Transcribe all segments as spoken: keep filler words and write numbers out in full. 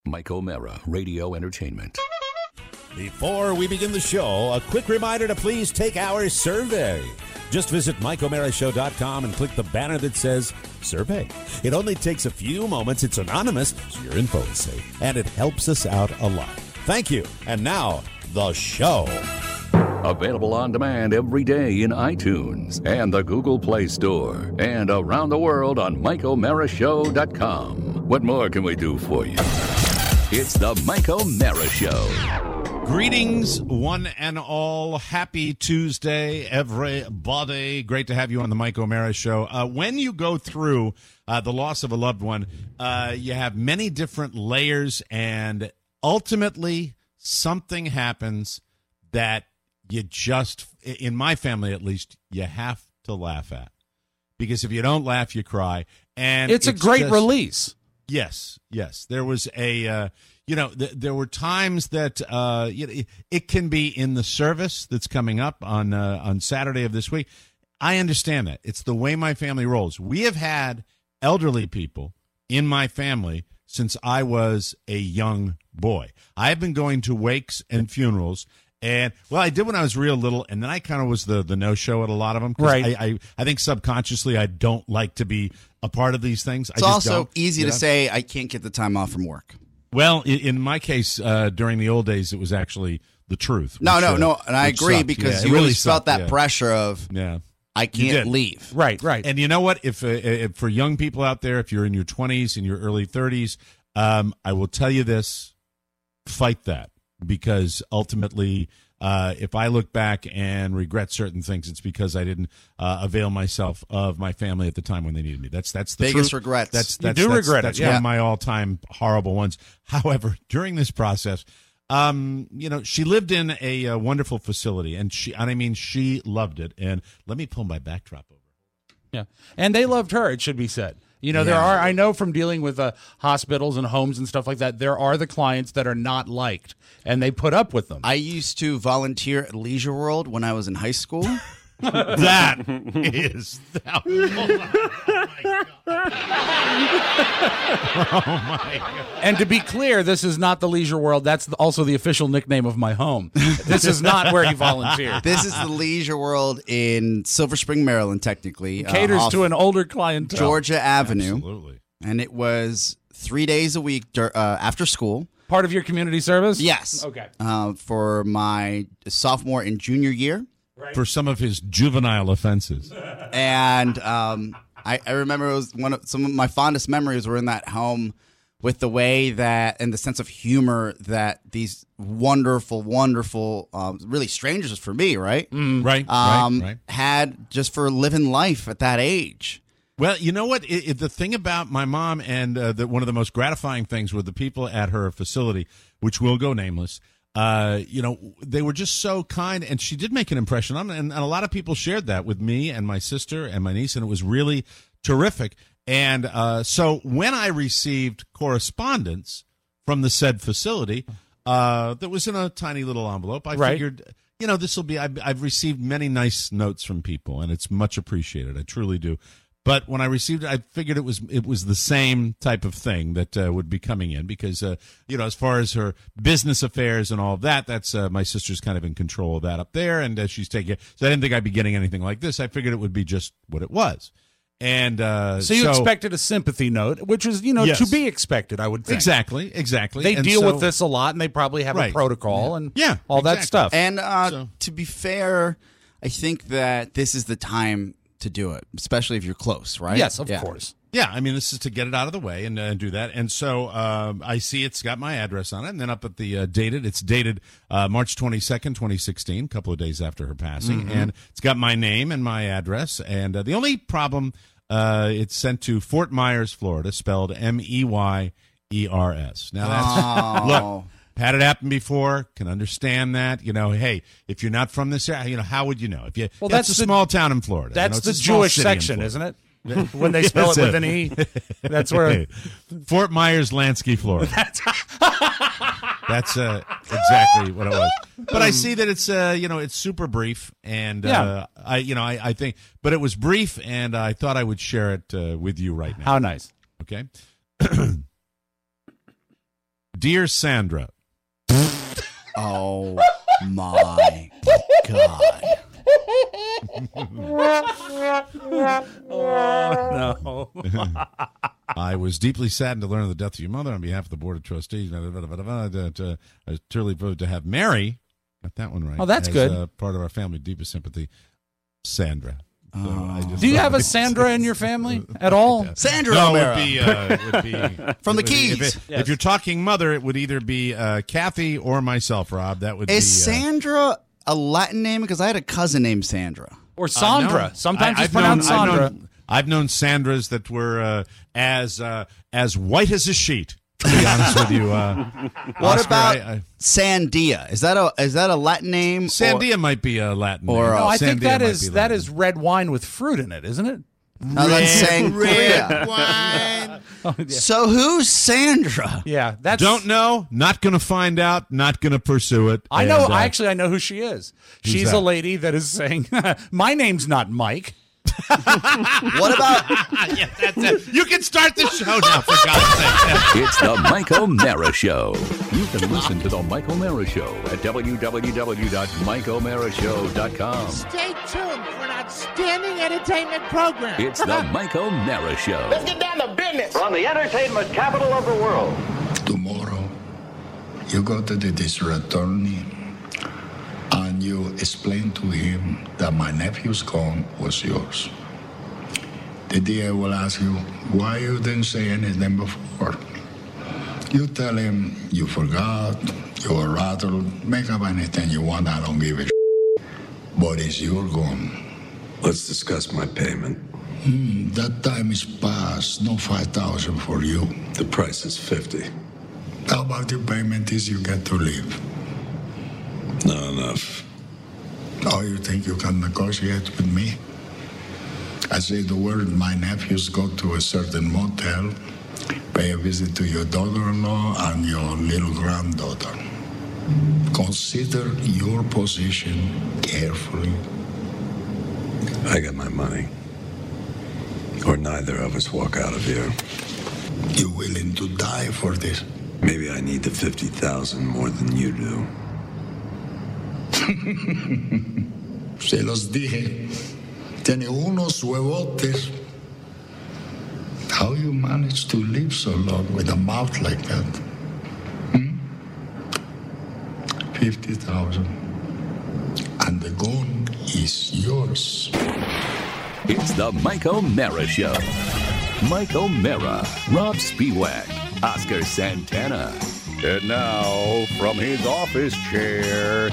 Mike O'Mara, Radio Entertainment. Before we begin the show, a quick reminder to please take our survey. Just visit Mike O'Mara Show dot com and click the banner that says survey. It only takes a few moments. It's anonymous, so your info is safe, and it helps us out a lot. Thank you. And now, the show. Available on demand every day in iTunes and the Google Play Store and around the world on Mike O'Mara Show dot com. What more can we do for you? It's the Mike O'Mara Show. Greetings, one and all. Happy Tuesday, everybody. Great to have you on the Mike O'Mara Show. Uh, when you go through uh, the loss of a loved one, uh, you have many different layers, and ultimately something happens that you just, in my family at least, you have to laugh at. Because if you don't laugh, you cry. And It's, it's a great just, release. Yes, yes. There was a, uh, you know, th- there were times that uh, you know, it, it can be in the service that's coming up on uh, on Saturday of this week. I understand that. It's the way my family rolls. We have had elderly people in my family since I was a young boy. I have been going to wakes and funerals. And, well, I did when I was real little, and then I kind of was the, the no-show at a lot of them. Right. I, I, I think subconsciously I don't like to be a part of these things. It's I just also don't, easy you to know? say, I can't get the time off from work. Well, in, in my case, uh, during the old days, it was actually the truth. No, which, no, uh, no. And I which agree sucked. because Yeah, it you really always felt sucked, that yeah. pressure of, Yeah. I You can't did. leave. Right, right. And you know what? If, uh, if for young people out there, if you're in your twenties, in your early thirties, um, I will tell you this, fight that. Because ultimately, uh, if I look back and regret certain things, it's because I didn't uh, avail myself of my family at the time when they needed me. That's that's the Biggest truth. regrets. That's, You that's, do that's, regret it, That's yeah. one of my all-time horrible ones. However, during this process, um, you know, she lived in a, uh wonderful facility, and she, and I mean, she loved it. And let me pull my backdrop over. Yeah, and they loved her, it should be said. You know, there Yeah. are, I know from dealing with uh, hospitals and homes and stuff like that, there are the clients that are not liked, and they put up with them. I used to volunteer at Leisure World when I was in high school. That is, oh my God. Oh my God. And to be clear, this is not the Leisure World. That's the, also the official nickname of my home. This is not where he volunteered. This is the Leisure World in Silver Spring, Maryland, technically. uh, Caters off to an older clientele. Georgia Avenue. Absolutely. And it was three days a week dur- uh, after school. Part of your community service? Yes. Okay. Uh, for my sophomore and junior year. For some of his juvenile offenses. And um, I, I remember it was one of some of my fondest memories were in that home with the way that and the sense of humor that these wonderful, wonderful, um, really strangers for me, right? Right, Um, right, right. had just for living life at that age. Well, you know what? It, it, the thing about my mom and uh, the, one of the most gratifying things were the people at her facility, which will go nameless. Uh, you know, they were just so kind, and she did make an impression on me, and, and a lot of people shared that with me and my sister and my niece, and it was really terrific. And uh, so when I received correspondence from the said facility uh, that was in a tiny little envelope, I Right. figured, you know, this will be, I've, I've received many nice notes from people, and it's much appreciated. I truly do. But when I received it, I figured it was it was the same type of thing that uh, would be coming in because, uh, you know, as far as her business affairs and all of that, that's uh, my sister's kind of in control of that up there, and uh, she's taking it. So I didn't think I'd be getting anything like this. I figured it would be just what it was. And uh, So you expected a sympathy note, which is, you know, Yes. to be expected, I would think. Exactly, exactly. They And deal so- with this a lot, and they probably have Right. a protocol and Yeah, all that exactly. stuff. And uh, So- to be fair, I think that this is the time to do it, especially if you're close, right? yes, of Yeah. course. Yeah, I mean, this is to get it out of the way and uh, do that. And so um, I see it's got my address on it. And then up at the uh, dated, it's dated uh, March twenty-second, twenty sixteen, a couple of days after her passing. Mm-hmm. And it's got my name and my address. And uh, the only problem, uh, it's sent to Fort Myers, Florida, spelled M E Y E R S. Now, that's, Oh. look, had it happen before, can understand that. You know, hey, if you're not from this area, you know, how would you know? If you, Well, that's, that's a the- small town in Florida. That's you know, it's the a small Jewish city in section, Florida. isn't it? When they spell Yes, it with it- an E, that's where. Fort Myers, Lansky, Florida. That's uh, exactly what it was. But I see that it's uh, you know it's super brief, and Yeah. uh, I you know I, I think, but it was brief, and I thought I would share it uh, with you right now. How nice. Okay. Dear Sandra. Oh my God. No. I was deeply saddened to learn of the death of your mother. On behalf of the Board of Trustees, I truly voted to have Mary, got that one right. Oh, that's as, good. Uh, part of our family, deepest sympathy, Sandra. So I just Do you thought have a it- Sandra in your family at all? Sandra No, it O'Mara. would be, uh, it would be From the it would be- If, Keys. it- Yes. if you're talking mother, it would either be uh, Kathy or myself, Rob. That would Is be. uh, Sandra a Latin name? Because I had a cousin named Sandra. Or Sandra? Uh, no. Sometimes I- it's I've known- pronounced I've Sandra. known- I've known Sandras that were uh, as uh, as white as a sheet. To be honest with you, uh, What Oscar, about I, I, Sandia? Is that a is that a Latin name? or- Sandia might be a Latin or, name. uh, No, I think Sandia that might is be that Latin. is red wine with fruit in it, isn't it? No, that's sangria. So who's Sandra? Yeah, that's Don't know. Not going to find out. Not going to pursue it. I know. And, uh, I actually I know who she is. She's that? a lady that is saying, "My name's not Mike." What about yeah, that's it. You can start the show now, for God's sake. It's the Mike O'Mara Show. You can listen to the Mike O'Mara Show at w w w dot mike o'mara show dot com. Stay tuned for an outstanding entertainment program. It's the Mike O'Mara Show. Let's get down to business. From the entertainment capital of the world. Tomorrow, you go to the district attorney and you explain to him that my nephew's gun was yours. The D A will ask you why you didn't say anything before. You tell him you forgot, you were rattled, make up anything you want, I don't give a shit. But it's your gun. Let's discuss my payment. Hmm, that time is past, no five thousand for you. The price is fifty. How about your payment is you get to leave? Not enough. Oh, you think you can negotiate with me? I say the word, my nephews go to a certain motel, pay a visit to your daughter-in-law and your little granddaughter. Consider your position carefully. I got my money. Or neither of us walk out of here. You willing to die for this? Maybe I need the fifty thousand more than you do. Se los dije. Tiene unos huevotes. How you manage to live so long with a mouth like that? Hmm? Fifty thousand. And the gun is yours. It's the Mike O'Mara Show. Mike O'Mara, Rob Spiewak, Oscar Santana. And now, from his office chair,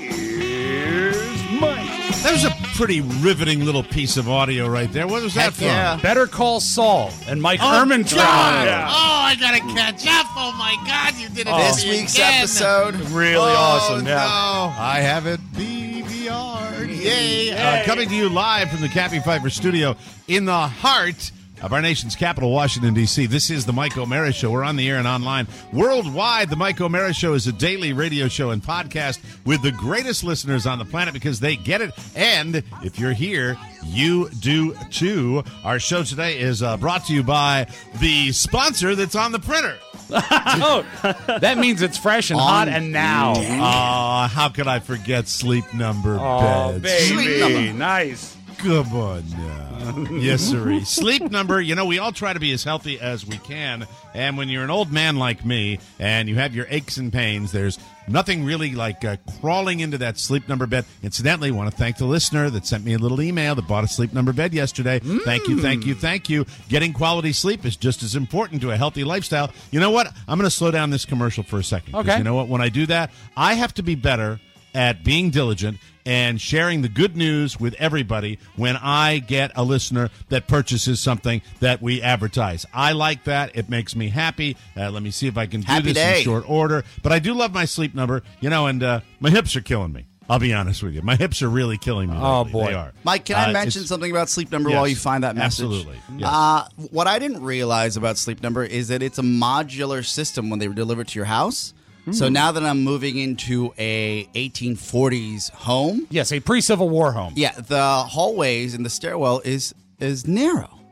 here's Mike. That was a pretty riveting little piece of audio right there. What was that Heck from? yeah. Better Call Saul and Mike Ermintrout. Oh, I gotta catch up. Oh my God, you did it this to me week's again. episode? Really Oh, awesome. Yeah. no. I have it D V R'd. Yay. Uh, coming to you live from the Cappy Pfeiffer studio in the heart of our nation's capital, Washington, D C. This is the Mike O'Mara Show. We're on the air and online worldwide. The Mike O'Mara Show is a daily radio show and podcast with the greatest listeners on the planet because they get it. And if you're here, you do too. Our show today is uh, brought to you by the sponsor that's on the printer. Oh, that means it's fresh and hot and now. Oh, how could I forget Sleep Number Oh, beds? Sleep baby. Number. Nice. Come on now. Yes, sirree. Sleep Number, you know, we all try to be as healthy as we can. And when you're an old man like me and you have your aches and pains, there's nothing really like uh, crawling into that Sleep Number bed. Incidentally, I want to thank the listener that sent me a little email that bought a Sleep Number bed yesterday. Mm. Thank you, thank you, thank you. Getting quality sleep is just as important to a healthy lifestyle. You know what? I'm going to slow down this commercial for a second. 'Cause Okay. You know what? When I do that, I have to be better at being diligent and sharing the good news with everybody when I get a listener that purchases something that we advertise. I like that. It makes me happy. Uh, let me see if I can do Happy this day. in short order. But I do love my Sleep Number, you know, and uh, my hips are killing me. I'll be honest with you. My hips are really killing me. Oh, lately. boy. They are. Mike, can I Uh, mention it's- something about Sleep Number Yes, while you find that message? absolutely. Yes. Uh, what I didn't realize about Sleep Number is that it's a modular system when they deliver it to your house. So now that I'm moving into a eighteen forties home, Yes, a pre-Civil War home. yeah, the hallways and the stairwell is is narrow.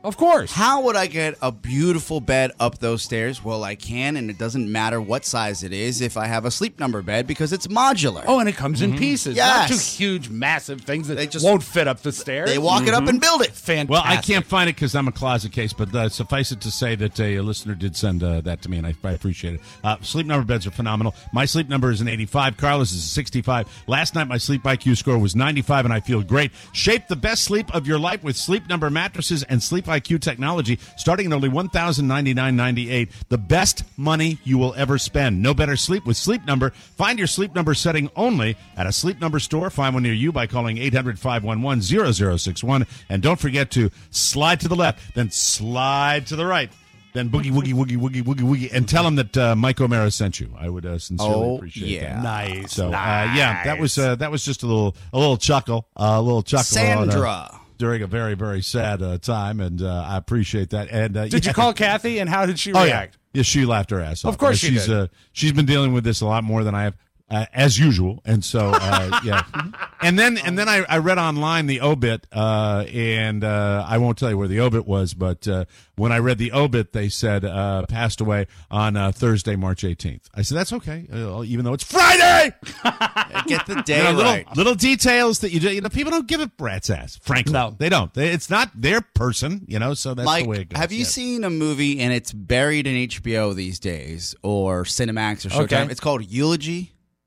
Of course. How would I get a beautiful bed up those stairs? Well, I can, and it doesn't matter what size it is if I have a Sleep Number bed because it's modular. Oh, and it comes in pieces. Yes. Not two huge, massive things that They just- won't fit up the stairs. They walk it up and build it. Fantastic. Well, I can't find it because I'm a closet case, but uh, suffice it to say that a listener did send uh, that to me, and I, I appreciate it. Uh, Sleep Number beds are phenomenal. My Sleep Number is an eighty-five. Carlos is a sixty-five. Last night, my Sleep I Q score was ninety-five, and I feel great. Shape the best sleep of your life with Sleep Number mattresses and Sleep I Q technology, starting at only one thousand ninety-nine dollars and ninety-eight cents. The best money you will ever spend. No better sleep with Sleep Number. Find your Sleep Number setting only at a Sleep Number store. Find one near you by calling eight hundred, five one one, zero zero six one. And don't forget to slide to the left, then slide to the right. Then boogie, woogie, woogie, woogie, woogie, woogie, and tell them that uh, Mike O'Mara sent you. I would uh, sincerely Oh, appreciate yeah. that. Nice. So, nice. uh, yeah, that was uh, that was just a little a little chuckle, uh, a little chuckle. on, uh, Sandra. during a very very sad uh, time, and uh, I appreciate that. And uh, Did yeah. you call Kathy, and how did she Oh, react? yeah. Yeah, she laughed her ass off. Of course Uh, she she's, did. Uh, she's been dealing with this a lot more than I have, uh, as usual. And so, uh, yeah. And then and then I, I read online the obit, uh, and uh, I won't tell you where the obit was, but uh, when I read the obit, they said uh, passed away on uh, Thursday, March eighteenth. I said, that's okay, uh, even though it's Friday. Get the day You know, little, right. little details that you do. You know, people don't give a rat's ass, frankly. No. They don't. They, it's not their person, you know, so that's Mike, the way it goes. have you Yeah. seen a movie and it's buried in H B O these days or Cinemax or Showtime? Okay. It's called Eulogy.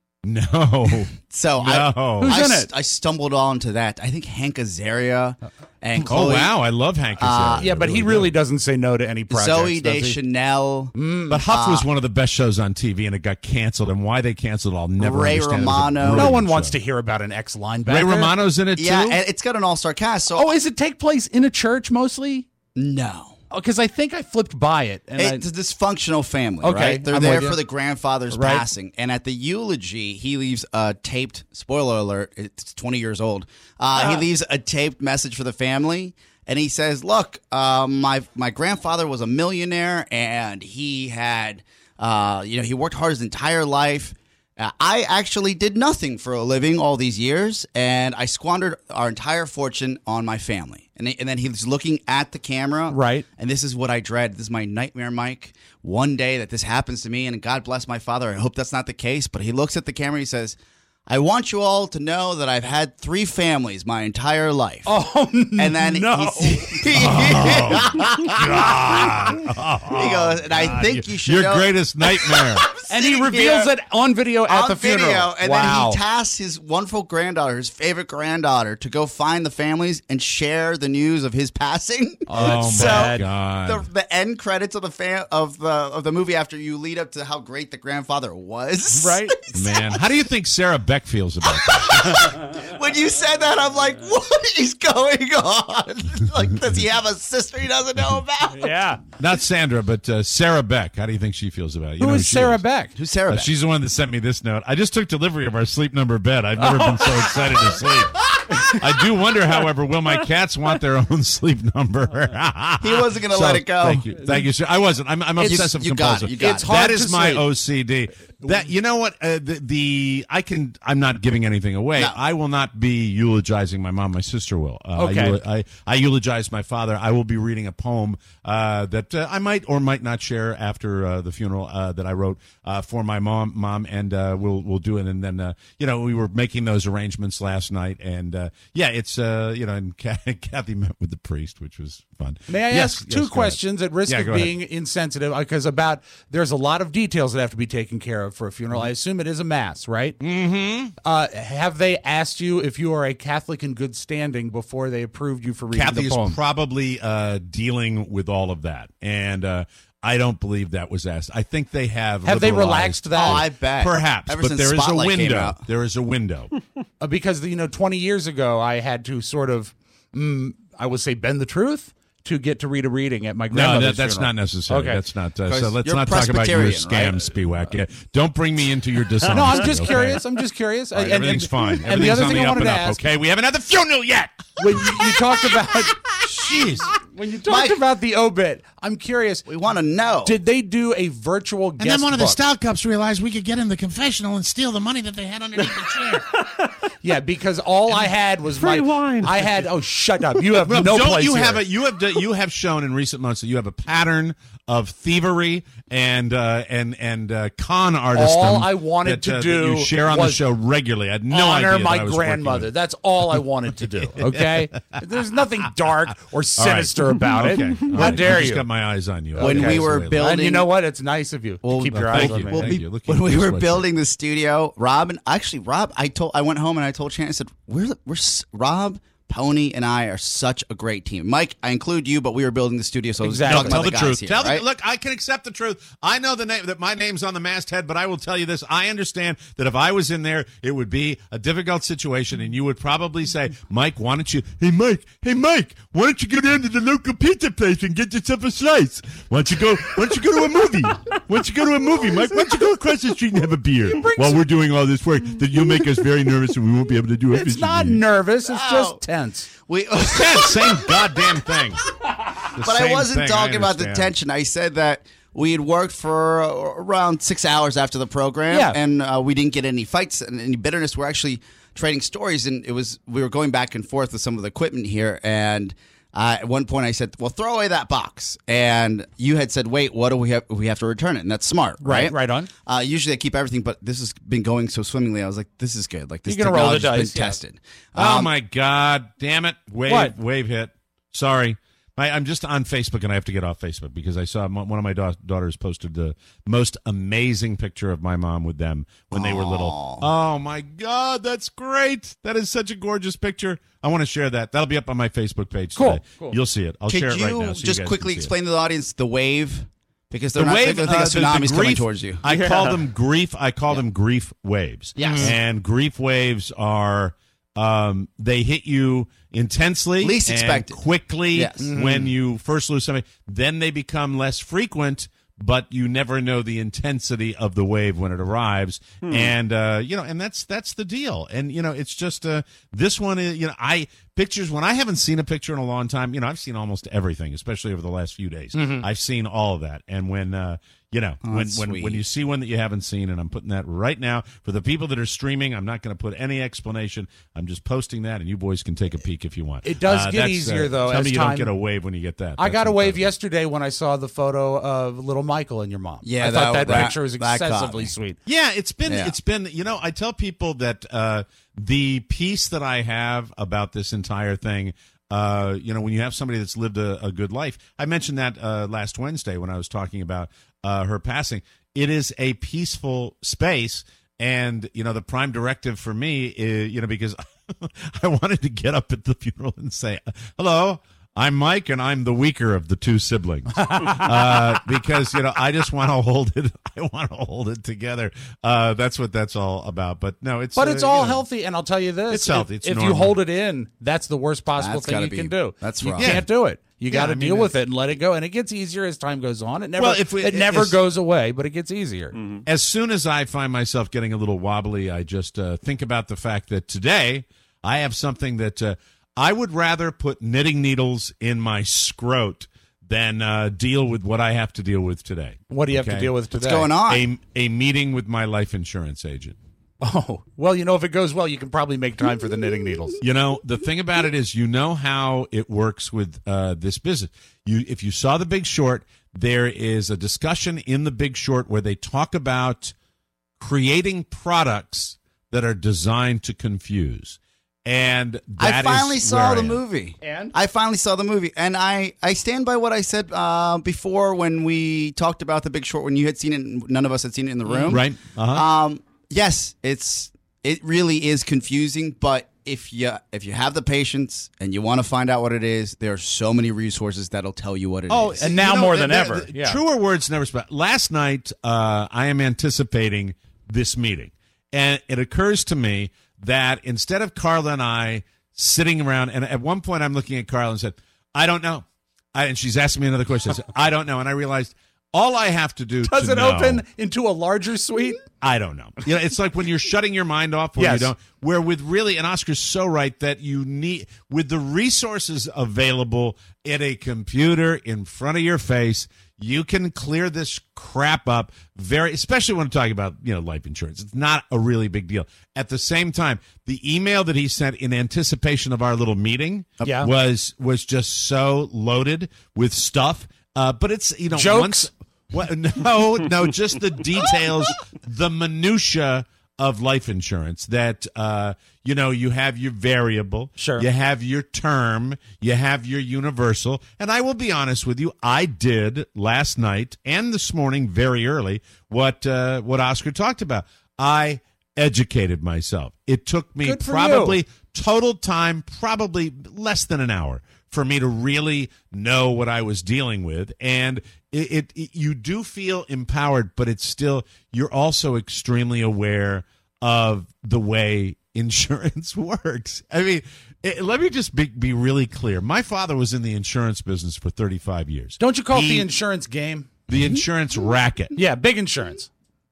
No. So No. I, Who's I, in s- it? I stumbled onto that. I think Hank Azaria and Oh, Chloe, wow. I love Hank Azaria. Yeah, but he really doesn't say no to any projects. Zoe does he? Deschanel, But Huff was one of the best shows on T V, and it got canceled. And why they canceled, I'll never Ray understand. It was a Romano. brilliant No one wants show. to hear about an ex-linebacker. Ray Romano's in it yeah, too. and it's got an all-star cast. So Oh, is it take place in a church mostly? no. Because I think I flipped by it. And I, It's a dysfunctional family, Okay, right? They're I'm there with you. for the grandfather's Right. passing. And at the eulogy, he leaves a taped, spoiler alert, it's twenty years old. Uh, He leaves a taped message for the family. And he says, look, uh, my, my grandfather was a millionaire and he had, uh, you know, he worked hard his entire life. Uh, I actually did nothing for a living all these years, and I squandered our entire fortune on my family. And, and then he's looking at the camera. Right. And this is what I dread. This is my nightmare, Mike. One day that this happens to me, and God bless my father. I hope that's not the case. But he looks at the camera. He says, I want you all to know that I've had three families my entire life. oh, and then no. he, he goes, and I think you should Your know. greatest nightmare. and he sitting reveals here it on video at on the funeral. video, and wow. then he tasks his wonderful granddaughter, his favorite granddaughter, to go find the families and share the news of his passing. Oh, so my God. The, the end credits of the fan of the of the movie after you lead up to how great the grandfather was. Right? Man, how do you think Sarah Beck feels about that? When you said that, I'm like, what is going on? Like, does he have a sister he doesn't know about? Yeah. Not Sandra, but uh, Sarah Beck. How do you think she feels about it? You Who know is she Sarah Beck? Who's Sarah Uh, Beck? she's the one that sent me this note. I just took delivery of our Sleep Number bed. I've never been so excited to sleep. I do wonder, however, will my cats want their own Sleep Number? He wasn't going to So, let it go. Thank you, thank you, sir. I wasn't. I'm, I'm It's- obsessive you got it, compulsive. you got It's it. hard That to is my sleep. O C D. That you know what uh, the, the I can. I'm not giving anything away. No. I will not be eulogizing my mom. My sister will. Uh, Okay. I, eul- I, I eulogize my father. I will be reading a poem uh, that uh, I might or might not share after uh, the funeral uh, that I wrote uh, for my mom. Mom, and uh, we'll we'll do it. And then uh, you know we were making those arrangements last night, and uh, yeah, it's uh, you know, and Kathy met with the priest, which was fun. May I Yes, ask yes, two go ahead. questions at risk Yeah, of go ahead. being insensitive? Because about there's a lot of details that have to be taken care of for a funeral. I assume it is a mass, right? Mm-hmm. Uh, have they asked you if you are a Catholic in good standing before they approved you for reading Kathy the is poem? probably uh, dealing with all of that, and uh, I don't believe that was asked. I think they have. Have they liberalized- relaxed that? Oh, I bet. Perhaps, Ever but since there is a Spotlight came window. out. There is a window. Uh, because you know, twenty years ago, I had to sort of, mm, I would say, bend the truth to get to read a reading at my No, grandmother's that, that's funeral. not necessary. Okay. That's not. Uh, 'Cause so let's you're not talk about your Presbyterian, scam, Spiewak. Yeah. Don't bring me into your dishonesty. No, I'm just okay? curious. I'm just curious. All right, And- everything's and, fine. And Everything's the other on thing the I up wanted and to up. ask, Okay, we haven't had the funeral yet. when you, you talked about, Jeez. When you talked Mike- about the obit, I'm curious. We want to know. Did they do a virtual guest And then one of the book? stout cups realized we could get in the confessional and steal the money that they had underneath the chair. Yeah, because all I had was Free my wine. I had. Oh, shut up! You have Well, no don't place you here. have a, you have d- you have shown in recent months that you have a pattern of thievery and uh, and and uh, con artist. All I wanted that, to uh, do that you share on the was show regularly. I had no honor idea that my I was grandmother. working with- That's all I wanted to do. Okay, there's nothing dark or All right. sinister about Okay. it. All How right. dare I just you? got my eyes on you. When Okay. we were So- building- And you know what? It's nice of you Well, to keep your thank eyes you. on me. Well, Thank be- you. Look when at we this were sweatshirt. building the studio, Rob and actually Rob, I told I went home and I told Shannon, I said, "We're we're s- Rob, Pony, and I are such a great team." Mike, I include you, but we were building the studio, so I was Exactly. talking Tell about the, the, truth. guys here, tell right? the look. I can accept the truth. I know the name that my name's on the masthead, but I will tell you this: I understand that if I was in there, it would be a difficult situation, and you would probably say, "Mike, why don't you? Hey, Mike. Hey, Mike. Why don't you go down to the local pizza place and get yourself a slice? Why don't you go? Why don't you go to a movie? Why don't you go to a movie, Mike? Why don't you go across the street and have a beer while we're doing all this work that you'll make us very nervous and we won't be able to do it." It's not nervous. It's just tense. we, Yeah, same goddamn thing. but I wasn't talking about the tension. I said that we had worked for uh, around six hours after the program, Yeah. and uh, we didn't get any fights and any bitterness. We're actually trading stories, and it was we were going back and forth with some of the equipment here. And uh, at one point, I said, "Well, throw away that box." And you had said, "Wait, what do we have? We have to return it." And that's smart, right? Right, right on. Uh, usually, I keep everything, but this has been going so swimmingly. I was like, "This is good. Like this You're gonna roll the technology's been dice, yeah. tested." Oh Um, my God! Damn it! Wave, What? wave hit. Sorry, I, I'm just on Facebook and I have to get off Facebook because I saw m- one of my da- daughters posted the most amazing picture of my mom with them when they were little. Oh my God, that's great! That is such a gorgeous picture. I want to share that. That'll be up on my Facebook page Cool, today. cool. You'll see it. I'll Could share it you right now. So you just guys quickly can see it. explain to the audience the wave? Because they're The not wave, they're gonna uh, think a the- the tsunami's coming grief- towards you. I call them grief. I call them grief waves. Yes. and grief waves are um, they hit you intensely, Least and expected. quickly Yes. when you first lose somebody. Then they become less frequent, but you never know the intensity of the wave when it arrives. And uh, you know, and that's that's the deal. And you know, it's just uh, this one is you know I. Pictures, when I haven't seen a picture in a long time, you know, I've seen almost everything, especially over the last few days. I've seen all of that. And when, uh, you know, when, that's when, sweet. when you see one that you haven't seen, and I'm putting that right now for the people that are streaming, I'm not going to put any explanation. I'm just posting that, and you boys can take a peek if you want. It does Uh, get that's, easier, uh, though, Tell as me you time- don't get a wave when you get that. I That's got a wave incredible. yesterday when I saw the photo of little Michael and your mom. Yeah, I thought that- that, that- picture was that caught excessively me. sweet. Yeah, it's been Yeah. it's been you know, I tell people that uh the piece that I have about this entire thing, uh, you know, when you have somebody that's lived a, a good life. I mentioned that uh last Wednesday when I was talking about uh her passing. It is a peaceful space, and you know, the prime directive for me is, you know, because I wanted to get up at the funeral and say, "Hello, I'm Mike, and I'm the weaker of the two siblings," uh, because you know I just want to hold it. I want to hold it together. Uh, that's what that's all about. But no, it's But uh, it's all you know, healthy, and I'll tell you this: It's healthy. If, It's if you normal. hold it in, that's the worst possible That's thing gotta you be- can do. that's you rough. can't do it. You got to I mean, deal with it's- it and let it go, and it gets easier as time goes on. It never, Well, if we- it never it's- goes away, but it gets easier. As soon as I find myself getting a little wobbly, I just uh, think about the fact that today I have something that uh, I would rather put knitting needles in my scrot than uh, deal with what I have to deal with today. What do you have to Okay? deal with today? What's going on? A, a meeting with my life insurance agent. Oh, well, you know, if it goes well, you can probably make time for the knitting needles. You know, the thing about it is, you know how it works with uh, this business. You, if you saw The Big Short, there is a discussion in The Big Short where they talk about creating products that are designed to confuse. And I that finally is saw where I the am. movie. And? I finally saw the movie, and I, I stand by what I said uh, before when we talked about The Big Short. When you had seen it, and none of us had seen it in the room, Right? Uh-huh. Um, yes, it's it really is confusing, but if you if you have the patience and you want to find out what it is, there are so many resources that'll tell you what it is. Oh, And now you know, more the- than the- ever. the- Yeah. Truer words never spoken. Last night, uh, I am anticipating this meeting, and it occurs to me that instead of Carla and I sitting around, and at one point I'm looking at Carla and said, "I don't know," I, and she's asking me another question. I said, "I don't know," and I realized all I have to do Does to it know- open into a larger suite? I don't know. You know, it's like when you're shutting your mind off when Yes. you don't. Where with really, and Oscar's so right that you need, with the resources available at a computer in front of your face, you can clear this crap up very, especially when I'm talking about, you know, life insurance. It's not a really big deal. At the same time, the email that he sent in anticipation of our little meeting Yeah. was was just so loaded with stuff. Uh, but it's, you know, Jokes? once. What, no, no, just the details, the minutia of life insurance that, uh, you know, you have your variable, Sure. you have your term, you have your universal. And I will be honest with you, I did last night and this morning very early what, uh, what Oscar talked about. I educated myself. It took me Good for probably you. total time, probably less than an hour for me to really know what I was dealing with. And it, it, it you do feel empowered, but it's still, you're also extremely aware of the way insurance works. I mean, it, let me just be, be really clear. My father was in the insurance business for thirty-five years. Don't you call it He- the insurance game? The insurance racket. Yeah, big insurance.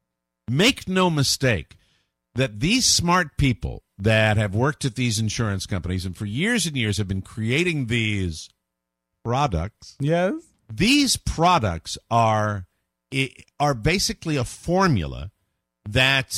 Make no mistake that these smart people that have worked at these insurance companies and for years and years have been creating these products. Yes. These products are are basically a formula that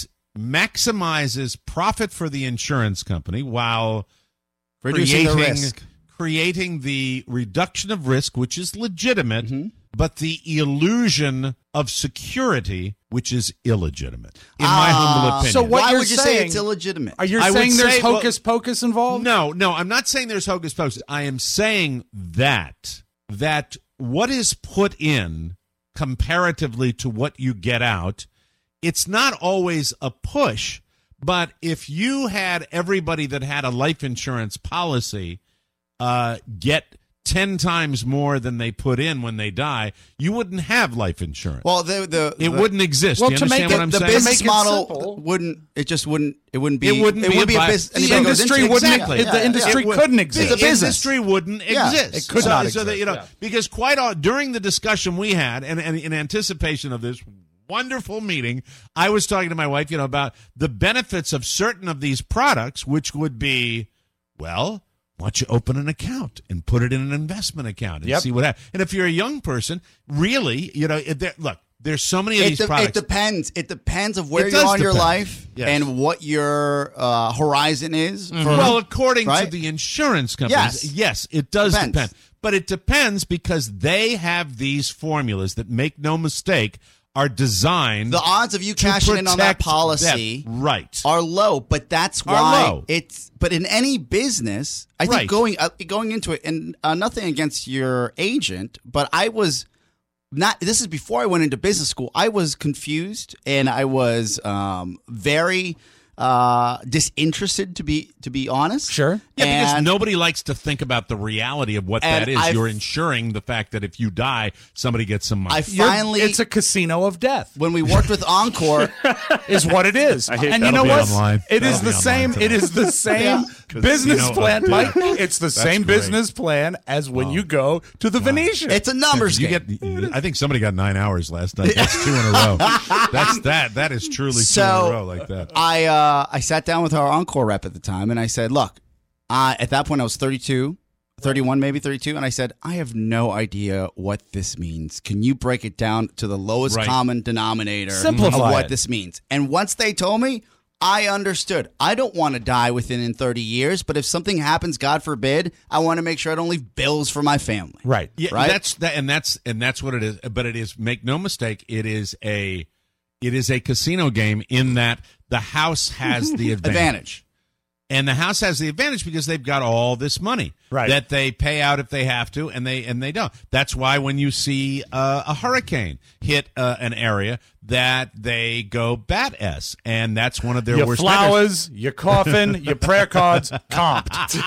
maximizes profit for the insurance company while Reducing the creating, risk. creating the reduction of risk, which is legitimate, Mm-hmm. but the illusion of security, which is illegitimate, in my Ah, humble opinion. so what Why you're would you say saying- it's illegitimate? Are you I would saying there's say- well- hocus pocus involved? No, no, I'm not saying there's hocus pocus. I am saying that that what is put in comparatively to what you get out, it's not always a push, but if you had everybody that had a life insurance policy uh, get ten times more than they put in when they die, you wouldn't have life insurance. Well, the the it the, wouldn't exist. Well, Do you to make understand it- what I'm the saying? business make it model simple- wouldn't. It just wouldn't. It wouldn't be. It wouldn't be would be a a bi- business. the anybody goes industry into it. wouldn't- Exactly. the industry It would- couldn't exist. The It's a business. industry wouldn't Yeah, exist. it could so, not So that, exist, you know, yeah. because quite all, during the discussion we had, and, and in anticipation of this wonderful meeting, I was talking to my wife, you know, about the benefits of certain of these products, which would be, well, why don't you open an account and put it in an investment account and Yep. see what happens? And if you're a young person, really, you know, it, there- look, there's so many of It, these de- products. it depends. It depends of where It you does are in your depend. life Yes. and what your uh, horizon is. For, Well, according to right? the insurance companies, Yes. yes, it does Depends. depend. But it depends because they have these formulas that, make no mistake, are designed the odds of you to cashing in on that protect policy them. Right. are low, but that's Are why low. it's. But in any business, I think Right. going uh, going into it, and uh, nothing against your agent, but I was not. This is before I went into business school. I was confused and I was um, very uh, disinterested, to be to be honest. Sure. Yeah, because And- nobody likes to think about the reality of what And that is. I've- You're insuring the fact that if you die, somebody gets some money. I You're- finally. it's a casino of death. when we worked with Encore, Is what it is. I hate and you that'll know be what? online. It That'll is be the online same. tonight. It is the same business Casino of plan, death. Mike. It's the same great. business plan as when you go to the Venetian. it's a numbers you game. get, I think somebody got nine hours last night. That's two in a row. That's that. That is truly two in So, a row like that. I uh, I sat down with our Encore rep at the time, and I said, "Look, I at that point I was thirty-two, thirty-one, maybe thirty-two, and I said, I have no idea what this means. Can you break it down to the lowest Right. common denominator Simplify of what it. this means?" And once they told me, I understood. I don't want to die within in thirty years, but if something happens, God forbid, I want to make sure I don't leave bills for my family. right. Yeah, right? that's that, and that's and that's what it is. But it is. Make no mistake, it is a, it is a casino game in that the house has the advantage. Advantage. And the house has the advantage because they've got all this money Right. that they pay out if they have to, and they and they don't. That's why when you see uh, a hurricane hit uh, an area, that they go bat s, and that's one of their Your worst nightmares. flowers, your coffin, your prayer cards, comped.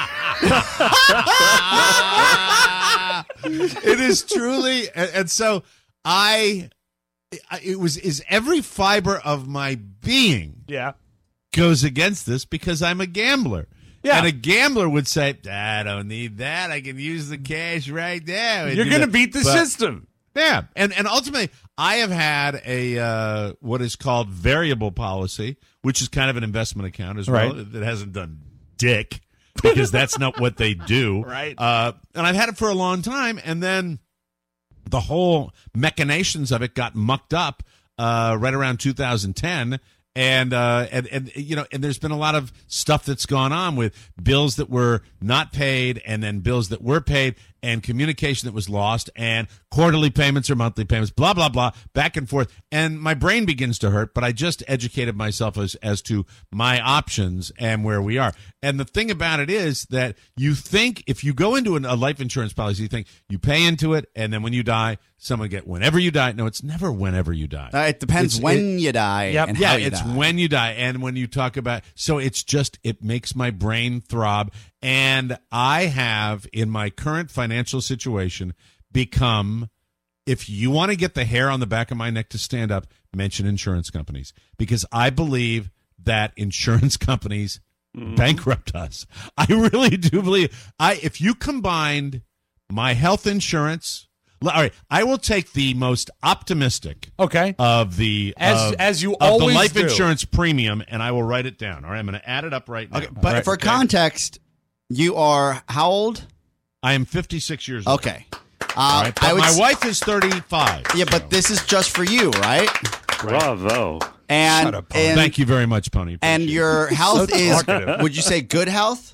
It is truly, and, and so I, I- it was is every fiber of my being Yeah. goes against this because I'm a gambler. Yeah. And a gambler would say, I don't need that. I can use the cash right now. And You're do going to that." beat the But- system. Yeah. And and ultimately, I have had a uh, what is called variable policy, which is kind of an investment account as well. Right. That hasn't done dick because that's not what they do. Right. Uh, and I've had it for a long time, and then the whole machinations of it got mucked up uh, right around two thousand ten. And, uh, and, and, you know, and there's been a lot of stuff that's gone on with bills that were not paid and then bills that were paid and communication that was lost and quarterly payments or monthly payments, blah, blah, blah, back and forth. And my brain begins to hurt, but I just educated myself as, as to my options and where we are. And the thing about it is that you think if you go into an, a life insurance policy, you think you pay into it and then when you die, someone get whenever you die. No, it's never whenever you die. Uh, it depends It's- when it- you die Yep. and yeah, how you it's die. when you die. And when you talk about, so it's just, it makes my brain throb. And I have, in my current financial situation, become, if you want to get the hair on the back of my neck to stand up, mention insurance companies. Because I believe that insurance companies bankrupt us. I really do believe, I if you combined my health insurance, all right, I will take the most optimistic Okay. of the As- of- as you of always the life do. insurance premium, and I will write it down. All right, I'm going to add it up right now. Okay, but right, for context, you are how old? I am fifty-six years old. Okay. Uh, All right, but I would my s- wife is thirty-five. Yeah, so- but this is just for you, right? Bravo. And, Shut up, Pony. and Thank you very much, Pony. And Appreciate your health is, talkative. would you say good health?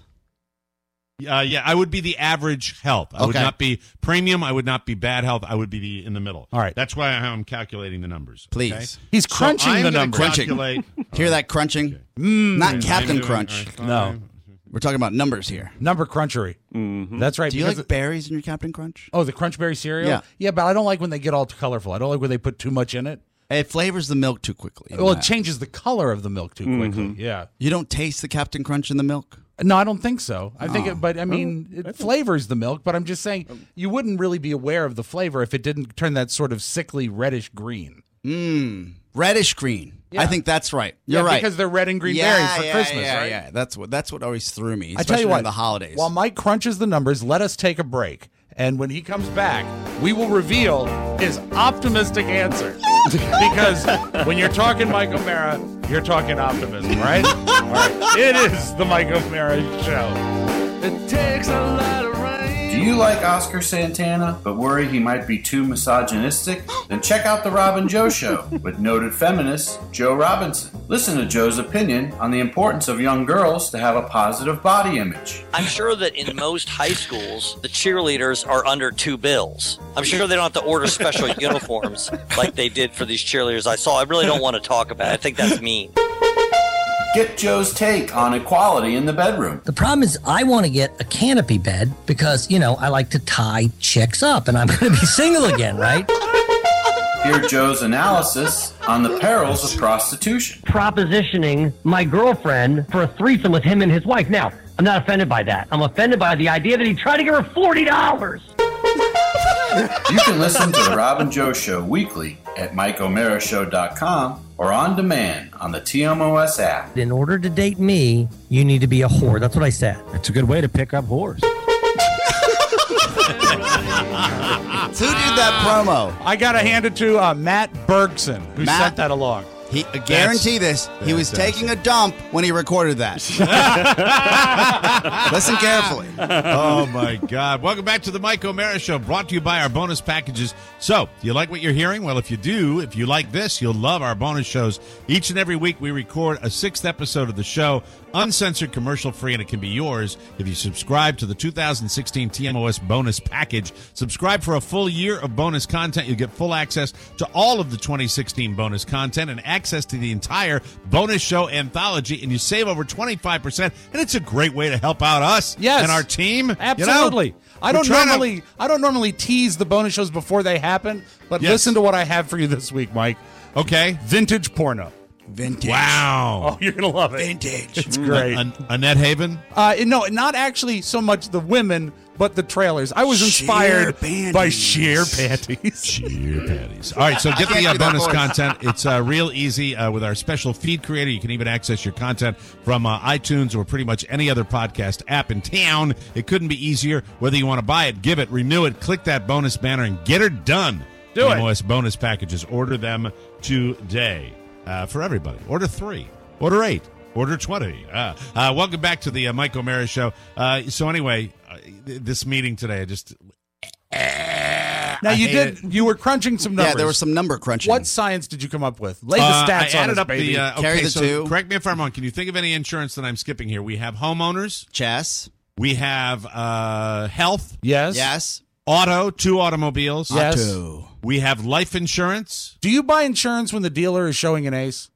it. uh, yeah, I would be the average health. I would Okay. not be premium. I would not be bad health. I would be the in the middle. All right. That's why I'm calculating the numbers. Please. okay? He's So crunching I'm the gonna numbers. Calculate. Hear that crunching? Not Captain I'm doing- Crunch. all right, No. fine. We're talking about numbers here. Number crunchery. That's right. Do you because like it- berries in your Captain Crunch? oh, the Crunchberry cereal? Yeah. Yeah, but I don't like when they get all colorful. I don't like when they put too much in it. It flavors the milk too quickly. Well, it changes the color of the milk too quickly. Yeah. You don't taste the Captain Crunch in the milk? No, I don't think so. I think it, but I mean, it flavors the milk, but I'm just saying you wouldn't really be aware of the flavor if it didn't turn that sort of sickly reddish green. Mmm. Reddish green. Yeah. I think that's right. You're Yeah, right. because they're red and green yeah, berries for yeah, Christmas, yeah, right? Yeah, that's what that's what always threw me, I especially tell you what, during the holidays. While Mike crunches the numbers, let us take a break. And when he comes back, we will reveal his optimistic answer. Because when you're talking Mike O'Mara, you're talking optimism, right? All right. It is the Mike O'Mara Show. It takes a lot of rain. Do you like Oscar Santana, but worry he might be too misogynistic? Then check out The Rob and Joe Show with noted feminist Joe Robinson. Listen to Joe's opinion on the importance of young girls to have a positive body image. I'm sure that in most high schools, the cheerleaders are under two bills. I'm sure they don't have to order special uniforms like they did for these cheerleaders I saw. I really don't want to talk about it. I think that's mean. Get Joe's take on equality in the bedroom. The problem is I want to get a canopy bed because, you know, I like to tie chicks up and I'm going to be single again, right? Hear Joe's analysis on the perils of prostitution. Propositioning my girlfriend for a threesome with him and his wife. Now, I'm not offended by that. I'm offended by the idea that he tried to give her forty dollars. You can listen to The Rob and Joe Show weekly at Mike O'Mara Show dot com or on demand on the T M O S app. In order to date me, you need to be a whore. That's what I said. It's a good way to pick up whores. Who did that promo? I got to hand it to uh, Matt Bergson, who Matt? sent that along. He I guarantee this. He was that's taking a dump when he recorded that. Listen carefully. Oh, my God. Welcome back to the Mike O'Mara Show, brought to you by our bonus packages. So, do you like what you're hearing? Well, if you do, if you like this, you'll love our bonus shows. Each and every week, we record a sixth episode of the show, uncensored, commercial-free, and it can be yours if you subscribe to the two thousand sixteen T M O S bonus package. Subscribe for a full year of bonus content. You'll get full access to all of the twenty sixteen bonus content and access to the entire bonus show anthology, and you save over twenty-five percent, and it's a great way to help out us Yes. and our team. You know? Absolutely. I We're don't trying to- normally I don't normally tease the bonus shows before they happen, but Yes. listen to what I have for you this week, Mike. Okay. Vintage porno. Vintage. Wow. Oh, you're gonna love it. Vintage. It's great. An- Annette Haven? Uh, no, not actually so much the women, but the trailers. I was inspired Sheer by panties. sheer panties. Sheer patties. All right, so get I the uh, can't do that bonus voice. content. It's uh, real easy uh, with our special feed creator. You can even access your content from uh, iTunes or pretty much any other podcast app in town. It couldn't be easier. Whether you want to buy it, give it, renew it, click that bonus banner, and get her done. Do it. M O S bonus packages. Order them today uh, for everybody. Order three. Order eight. Order twenty. Uh, uh, welcome back to the uh, Mike O'Mara Show. Uh, so anyway, uh, this meeting today, I just... Now, you did. it. You were crunching some numbers. Yeah, there was some number crunching. What science did you come up with? Lay the Uh, stats I on added us, up baby. the, uh, Carry okay, the so two. correct me if I'm wrong. Can you think of any insurance that I'm skipping here? We have homeowners. Chess. We have uh, health. Yes. Yes. Auto, two automobiles. Yes. Auto. We have life insurance. Do you buy insurance when the dealer is showing an ace?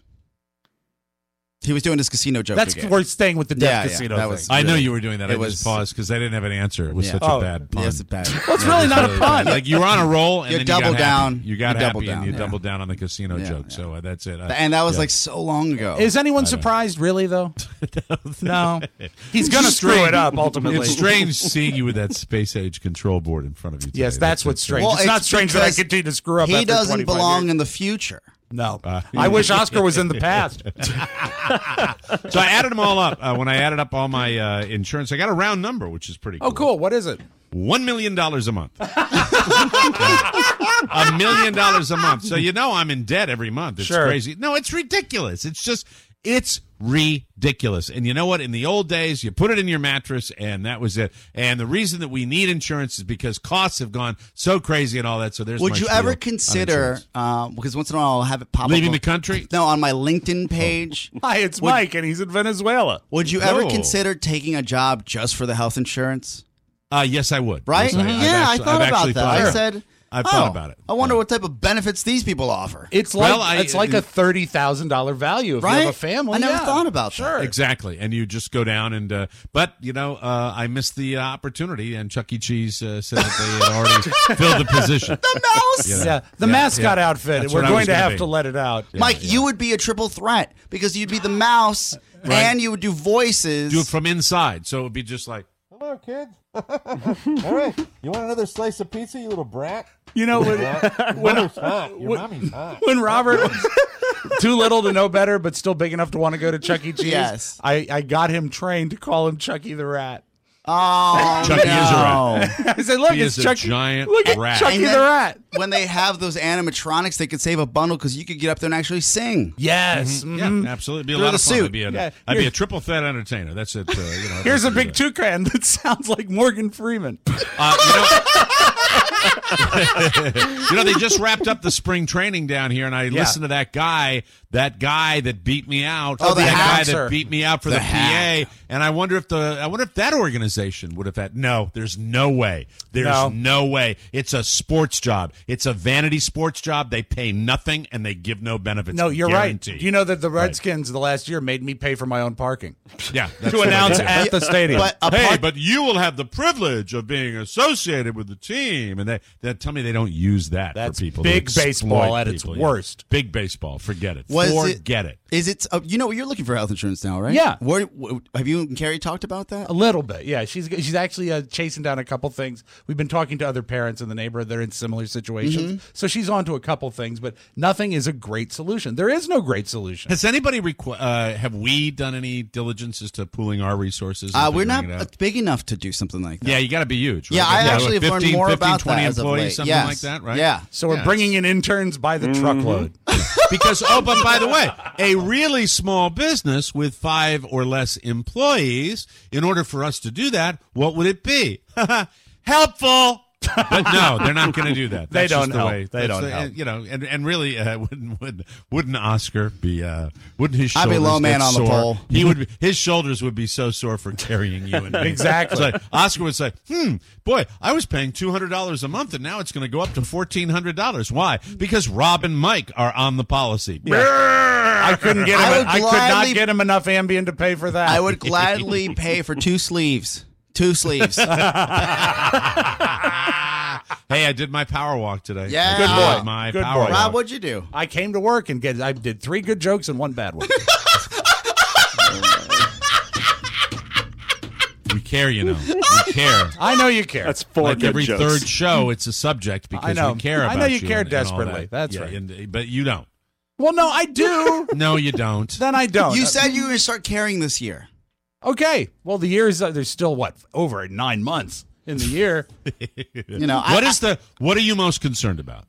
He was doing his casino joke That's again. we're staying with the death Yeah, yeah, casino that thing. was- I know Really? you were doing that. It I was- just paused because I didn't have an answer. It was Yeah. such Oh, a bad pun. Yeah, it's a bad. Well, it's really not a pun. Like you were on a roll, and You then double you got down. Happy. You got You happy, double and down, you yeah. doubled down on the casino Yeah, joke. yeah. So uh, that's it. Uh, And that was yeah. like so long ago. Is anyone surprised, really, though? No. He's going to It's screw strange. it up, ultimately. It's strange seeing you with that space age control board in front of you. Today. Yes, that's what's strange. Well, it's not it's strange that I because continue to screw up He after doesn't twenty-five belong years. in the future. No. Uh, I wish Oscar was in the past. So I added them all up. Uh, when I added up all my uh, insurance, I got a round number, which is pretty cool. Oh, cool. What is it? One million dollars a month. A million dollars a month. So you know I'm in debt every month. It's Sure. crazy. No, it's ridiculous. It's just, it's ridiculous. And you know what? In the old days, you put it in your mattress, and that was it. And the reason that we need insurance is because costs have gone so crazy and all that. So there's Would my you spiel ever on consider, insurance. um, because once in a while I'll have it pop Leaving up. the country? No, on my LinkedIn page. Hi, it's Would- Mike, and he's in Venezuela. Would you ever No. consider taking a job just for the health insurance? Uh, yes, I would. Right? Yes, I- I've Yeah, actually- I I've thought about actually that. thought I about it. said, I've oh, thought about it. I wonder what type of benefits these people offer. It's like Well, I- it's like a thirty thousand dollar value if Right? you have a family. I never yeah. thought about Sure. that. Exactly, and you just go down and, uh, but you know, uh, I missed the uh, opportunity, and Chuck E. Cheese uh, said that they had already filled the position. The mouse! You know? Yeah, the Yeah, mascot yeah. outfit. That's We're what I going was to gonna have be. to let it out. Mike, you would be a triple threat because you'd be the mouse and you would do voices. Do it from inside, so it would be just like, Hello, kids. All right. You want another slice of pizza, you little brat? You know, when, Your when, mother's hot. Your when- mommy's hot. when Robert was too little to know better, but still big enough to want to go to Chuck E. Cheese, Yes. I, I got him trained to call him Chucky the Rat. Oh, Chucky no. is a rat. I said, look, He it's is a Chucky. giant look at rat. Chucky And the then Rat. When they have those animatronics, they could save a bundle because you could get up there and actually sing. Yes. mhm. Yeah, absolutely. It'd be a Through lot the of fun. suit. I'd be, a, Yeah, I'd be you're- a triple threat entertainer. That's it. Uh, you know, Here's a that's big it. toucan that sounds like Morgan Freeman. Uh, you, know, you know, they just wrapped up the spring training down here, and I Yeah. listened to that guy, that guy that beat me out, Oh, the that guy announcer. that beat me out for the, The P A, hack. and I wonder if the, I wonder if that organization would have had. No, there's no way. There's No. no, way. It's a sports job. It's a vanity sports job. They pay nothing and they give no benefits. No, you're Guaranteed. right. You know that the Redskins the last year made me pay for my own parking Yeah, that's to what they announce do. at the stadium. But a Hey, part- but you will have the privilege of being associated with the team, and they, they tell me they don't use that That's for people. big to exploit baseball at its people, yeah. worst. Big baseball, forget it. Was it- forget it. Is it? Uh, you know, you're looking for health insurance now, right? Yeah. Where, wh- have you and Carrie talked about that? A little bit, yeah. She's she's actually uh, chasing down a couple things. We've been talking to other parents in the neighborhood that are in similar situations, Mm-hmm. so she's on to a couple things. But nothing is a great solution. There is no great solution. Has anybody requ- uh, have we done any diligence as to pooling our resources? and Uh, we're not figuring it out? big enough to do something like that. Yeah, you got to be huge. Right? Yeah, I what, actually have learned fifteen, more fifteen, about twenty that as of employees, late. something Yes. like that, right? Yeah. So we're Yeah, bringing in interns by the truckload. Because, oh, but by the way, a really small business with five or less employees, in order for us to do that, what would it be? Helpful. But no, they're not going to do that. They That's don't just the help. way. They That's don't the- help. You know, and, and really, uh, wouldn't, wouldn't wouldn't Oscar be? Uh, wouldn't his I'd be shoulders low man get on the sore? pole. He would. Be, his shoulders would be so sore for carrying you and me. Exactly. It's like, Oscar would say, "Hmm, boy, I was paying two hundred dollars a month, and now it's going to go up to fourteen hundred dollars. Why? Because Rob and Mike are on the policy." I couldn't get him. I I, would I could not gladly- get him enough Ambien to pay for that. I would gladly pay for two sleeves. Two sleeves. Hey, I did my power walk today. Yeah. I Good did boy. My Good power boy. Rob, walk. what'd you do? I came to work and get. I did three good jokes and one bad one. We care, you know. We care. I know you care. That's four Like good every jokes. third show, it's a subject because I know. we care I about know you you care and- and all desperately. that. That's Yeah, right. and- but you don't. Well, no, I do. No, you don't. Then I don't. You Uh, said you were going to start caring this year. Okay. Well, the year is uh, there's still what over nine months in the year. You know, I, What is the? What are you most concerned about?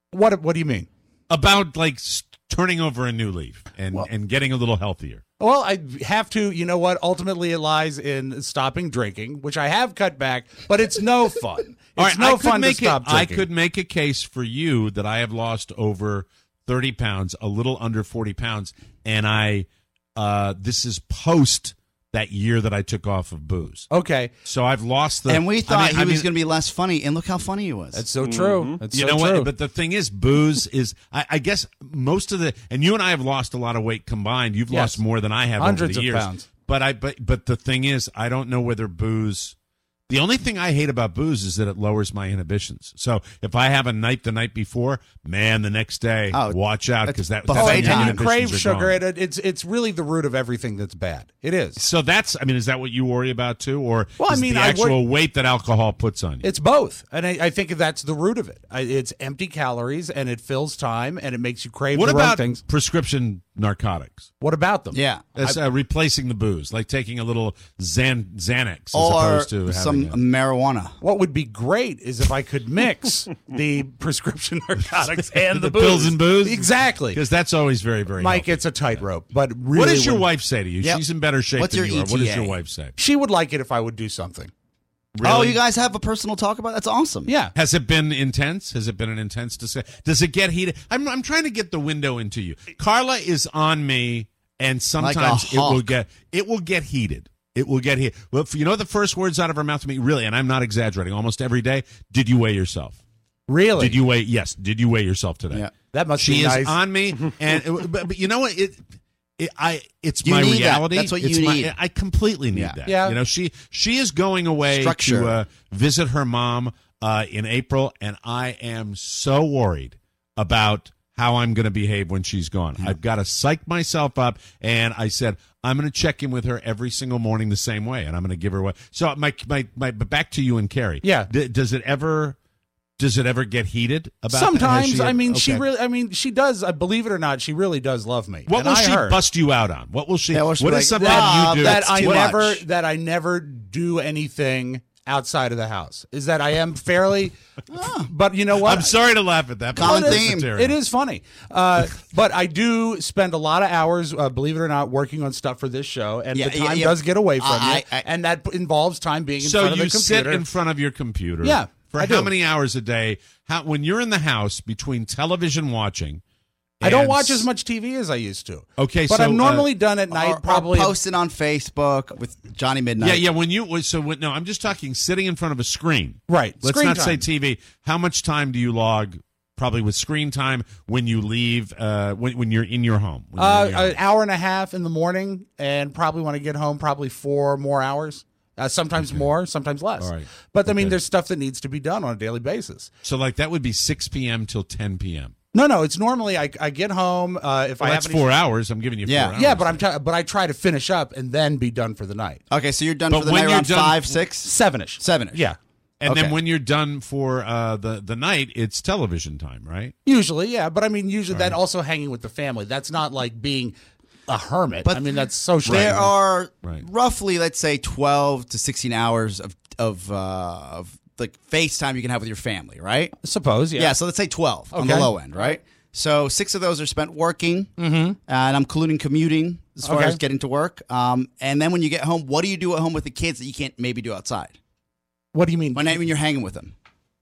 What What do you mean? About like s- turning over a new leaf and, Well- and getting a little healthier. Well, I have to, you know what? Ultimately, it lies in stopping drinking, which I have cut back, but it's no fun. It's All right, no I could fun to make stop it, I drinking. could make a case for you that I have lost over thirty pounds, a little under forty pounds, and I uh, this is post that year that I took off of booze. Okay. So I've lost the And we thought I mean, he I was mean, going to be less funny, and look how funny he was. That's so true. That's you so know true. what? But the thing is, booze is. I, I guess most of the and you and I have lost a lot of weight combined. You've Yes. lost more than I have Hundreds over the of years. pounds. But I but but the thing is, I don't know whether booze. The only thing I hate about booze is that it lowers my inhibitions. So if I have a night the night before, man, the next day, Oh, watch out because that buffet that's time. when and you inhibitions crave are sugar. gone. It, it's it's really the root of everything that's bad. It is. So that's. I mean, is that what you worry about too, or Well, I is mean, the I actual worry- weight that alcohol puts on you? It's both, and I, I think that's the root of it. I, it's empty calories, and it fills time, and it makes you crave What the wrong about things. prescription narcotics? What about them? Yeah. That's uh, replacing the booze, like taking a little Xan- Xanax as Or opposed to some having a, marijuana. What would be great is if I could mix the prescription narcotics and the, the pills booze. and booze. Exactly. Because that's always very, very Mike, healthy. it's a tightrope, but really, What does your when- wife say to you? Yep. She's in better shape What's than your you are. What does E T A? your wife say? She would like it if I would do something. Really? Oh, you guys have a personal talk about it? That's awesome. Yeah. Has it been intense? Has it been an intense discussion? Does it get heated? I'm, I'm trying to get the window into you. Carla is on me, and sometimes Like a it will hawk. get it will get heated. It will get heated. Well, if you know the first words out of her mouth to me, really, and I'm not exaggerating, almost every day, did you weigh yourself? Really? Did you weigh? Yes. Did you weigh yourself today? Yeah. That must She be is nice. on me, and but, but you know what? It, it I it's You my need that. reality. That's what It's you my- need. I completely need Yeah. that. Yeah. You know, she she is going away Structure. to uh, visit her mom uh, in April, and I am so worried about how I'm going to behave when she's gone. I've got to psych myself up, and I said I'm going to check in with her every single morning the same way, and I'm going to give her what. So my my my but back to you and Carrie. Yeah. D- does it ever? Does it ever get heated about that? Has Sometimes, she- I mean, she okay. really, I mean, she does. I believe it or not, she really does love me. What And will I she her. bust you out on? What will she? Yeah, what what is she'll be like, something "Rob, you do? that That's I too never much." that I never do anything outside of the house. Is that I am fairly, but you know what? I'm sorry to laugh at that. but Common it's theme. material. It is funny, uh, but I do spend a lot of hours, uh, believe it or not, working on stuff for this show, and Yeah, the yeah, time yeah. does get away from I- you, I- and that involves time being in So front of you the computer. sit in front of your computer. Yeah, For I how do. many hours a day? How when you're in the house between television watching? I don't and watch s- as much T V as I used to. Okay, but so, I'm normally uh, done at night. Or, probably or posting on Facebook with Johnny Midnight. Yeah, yeah. When you so when, no, I'm just talking sitting in front of a screen. Right. Let's Screen not say time. T V. How much time do you log? Probably with screen time when you leave. Uh, when when you're in your home. When you're Uh, in your home. an hour and a half in the morning, and probably when I get home, probably four more hours. Uh, sometimes more, sometimes less. All right. But I mean, Okay. there's stuff that needs to be done on a daily basis. So like that would be six p.m. till ten p.m. No, no, it's normally I, I get home uh, if Well, I that's have any, four hours. I'm giving you Yeah. four hours. Yeah, but I'm t- but I try to finish up and then be done for the night. Okay, so you're done But for the when night you're around done- five, six, Seven-ish. seven-ish. Yeah. And Okay. then when you're done for uh, the the night, it's television time, right? Usually, yeah. But I mean, usually that also hanging with the family. That's not like being a hermit. But I mean, that's social. There are Right. roughly, let's say, twelve to sixteen hours of of uh, of like FaceTime you can have with your family, right? I suppose, yeah. Yeah, so let's say twelve on the Okay. low end, right? So six of those are spent working, mm-hmm. and I'm including commuting as far Okay. as getting to work. Um, and then when you get home, what do you do at home with the kids that you can't maybe do outside? What do you mean? When, when you're hanging with them?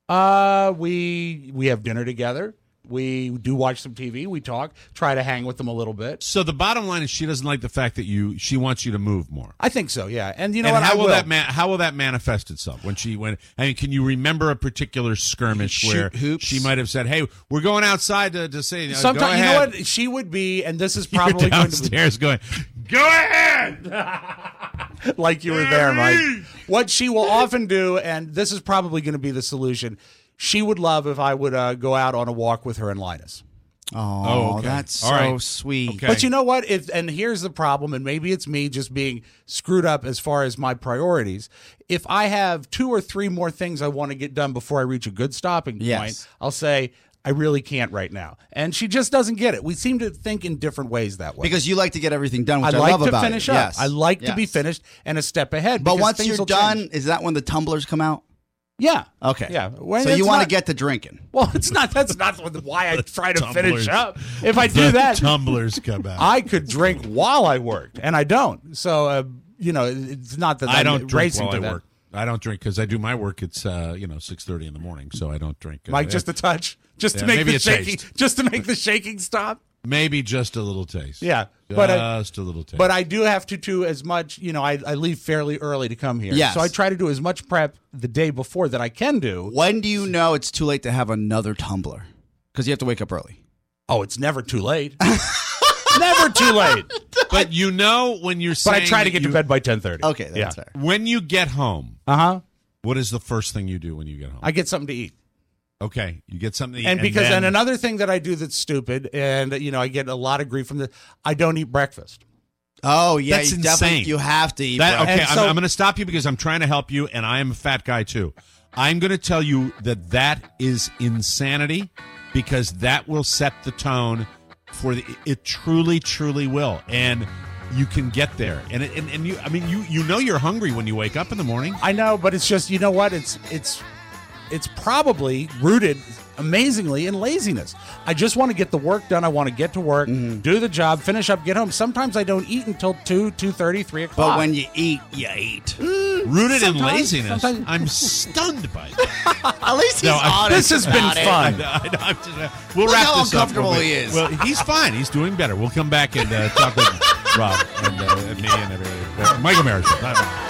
Uh, we we have dinner together. We do watch some T V. We talk. Try to hang with them a little bit. So the bottom line is she doesn't like the fact that you she wants you to move more. I think so. Yeah. And you know and what? how I will, will. that man, how will that manifest itself when she when I mean can you remember a particular skirmish Shoot where hoops. she might have said, "Hey, we're going outside to, to say uh, Sometimes go you know ahead." what she would be, and this is You're probably going to be downstairs going, "Go ahead." like you were there, Mike. What she will often do, and this is probably going to be the solution. She would love if I would uh, go out on a walk with her and Linus. Oh, Oh, okay. that's All so right. sweet. Okay. But you know what? If and here's the problem, and maybe it's me just being screwed up as far as my priorities. If I have two or three more things I want to get done before I reach a good stopping Yes. point, I'll say I really can't right now. And she just doesn't get it. We seem to think in different ways that way. Because you like to get everything done, I which I, like love to about finish it. up. Yes. I like to Yes. be finished and a step ahead. But because once things you're will done, change. is that when the tumblers come out? Yeah. Okay. Yeah. When so it's you want to not- get to drinking. Well, it's not. That's not why I try to tumblers. finish up. If I The do that, tumblers come out. I could drink while I worked, and I don't. So, uh, you know, it's not that I I'm don't drink racing while to I that. work. I don't drink because I do my work. It's uh, you know six thirty in the morning, so I don't drink. Uh, Mike, just a touch, just to Yeah, make maybe the a shaking, taste. just to make the shaking stop. Maybe just a little taste. Yeah, just but I, a little taste. But I do have to do as much. You know, I, I leave fairly early to come here. Yes. So I try to do as much prep the day before that I can do. When do you know it's too late to have another tumbler? Because you have to wake up early. Oh, it's never too late. Never too late. But you know when you're But saying I try to that get you- to bed by ten thirty. Okay, that's Yeah. fair. When you get home, Uh huh. what is the first thing you do when you get home? I get something to eat. Okay, you get something to eat. And because then, and another thing that I do that's stupid, and you know, I get a lot of grief from this. I don't eat breakfast. Oh yeah, That's you definitely insane. you have to eat. That, breakfast. okay, And so- I'm, I'm going to stop you because I'm trying to help you, and I am a fat guy too. I'm going to tell you that that is insanity because that will set the tone for the. It truly, truly will, and you can get there. And it, and, and you, I mean, you you know you're hungry when you wake up in the morning. I know, but it's just you know what? It's it's it's probably rooted amazingly in laziness. I just want to get the work done. I want to get to work, Mm-hmm. do the job, finish up, get home. Sometimes I don't eat until two, two thirty, three o'clock. But when you eat, you eat. Rooted in Sometimes- laziness. sometimes- I'm stunned by that. At least he's No, I- honest. this has been about it. fun. I know, I'm just, uh, we'll Look wrap how this up. uncomfortable real quick. he is. Well, he's fine. He's doing better. We'll come back and uh, talk with Rob and, uh, and me and everybody. Uh, Michael Mara Show. Bye-bye.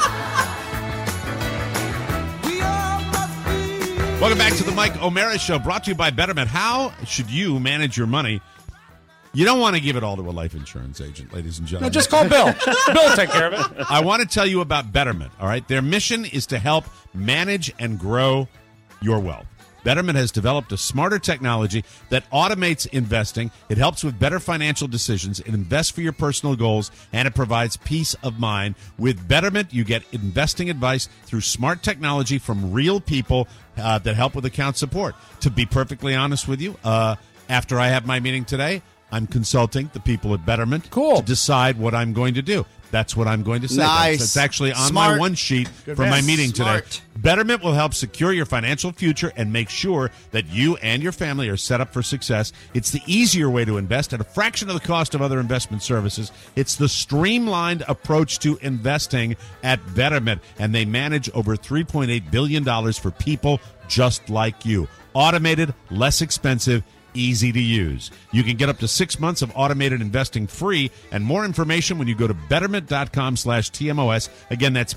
Welcome back to the Mike O'Mara Show, brought to you by Betterment. How should you manage your money? You don't want to give it all to a life insurance agent, ladies and no, gentlemen. just call Bill. Bill will take care of it. I want to tell you about Betterment, all right? Their mission is to help manage and grow your wealth. Betterment has developed a smarter technology that automates investing. It helps with better financial decisions. It invests for your personal goals, and it provides peace of mind. With Betterment, you get investing advice through smart technology from real people uh, that help with account support. To be perfectly honest with you, uh, after I have my meeting today, I'm consulting the people at Betterment Cool. to decide what I'm going to do. That's what I'm going to say. Nice. That's, that's actually on Smart. my one sheet Good for man. my meeting Smart. today. Betterment will help secure your financial future and make sure that you and your family are set up for success. It's the easier way to invest at a fraction of the cost of other investment services. It's the streamlined approach to investing at Betterment, and they manage over three point eight billion dollars for people just like you. Automated, less expensive, easy to use. You can get up to six months of automated investing free, and more information when you go to betterment.com slash TMOS. Again, that's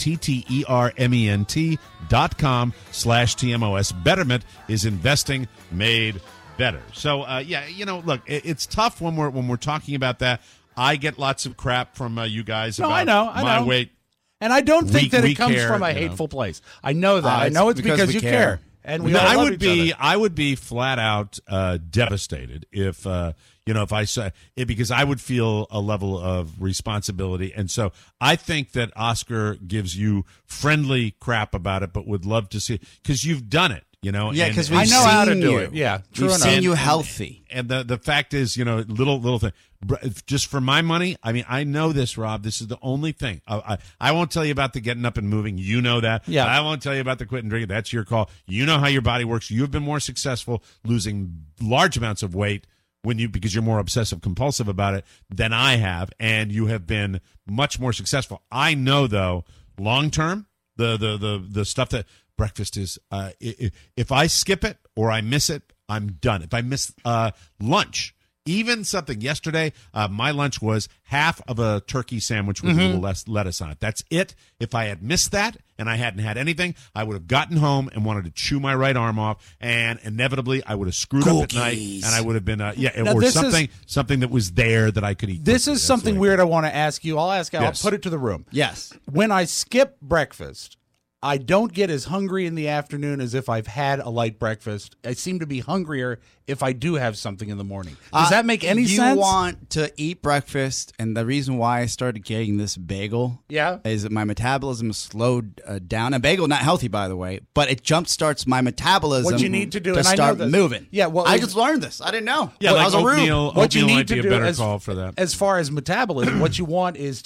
B-E-T-T-E-R-M-E-N-T dot com slash TMOS. Betterment is investing made better. So, uh, yeah, you know, look, it, it's tough when we're when we're talking about that. I get lots of crap from uh, you guys No, about I know, I my know. weight. And I don't think We- that we it comes care, from a you know. hateful place. I know that. Uh, I know it's it's because, because we you care. care. And we No, all I love would each be other. I would be flat out uh, devastated if uh, you know if I saw it, because I would feel a level of responsibility, and so I think that Oscar gives you friendly crap about it, but would love to see because you've done it. You know, Yeah, and- because and- we've I know how to seen do you. it. Yeah, true We've enough. seen you And- healthy. And the the fact is, you know, little little thing. Br- Just for my money, I mean, I know this, Rob. This is the only thing. I, I I won't tell you about the getting up and moving. You know that. Yeah. I won't tell you about the quitting drinking. That's your call. You know how your body works. You've been more successful losing large amounts of weight when you because you're more obsessive compulsive about it than I have, and you have been much more successful. I know though, long term, the the the the stuff that breakfast is. Uh, i- i- if I skip it or I miss it, I'm done. If I miss uh, lunch. Even something yesterday, uh, my lunch was half of a turkey sandwich with a little less lettuce on it. That's it. If I had missed that and I hadn't had anything, I would have gotten home and wanted to chew my right arm off, and inevitably I would have screwed up at night, Cookies. and I would have been uh, yeah, Now, or this is- something something that was there that I could eat. This quickly. is That's something the way- weird I want to ask you. I'll ask. Yes. I'll put it to the room. Yes. When I skip breakfast, I don't get as hungry in the afternoon as if I've had a light breakfast. I seem to be hungrier if I do have something in the morning. Does Uh, that make any you sense? You want to eat breakfast, and the reason why I started getting this bagel Yeah. is that my metabolism slowed uh, down. A bagel, not healthy, by the way, but it jump starts my metabolism What you need to do, to and I know start this- moving. Yeah, well, I it- just learned this. I didn't know. Yeah, Well, like I was a rube. oatmeal. What you oatmeal need might to be do a better as, call for that. as far as metabolism, what you want is to eat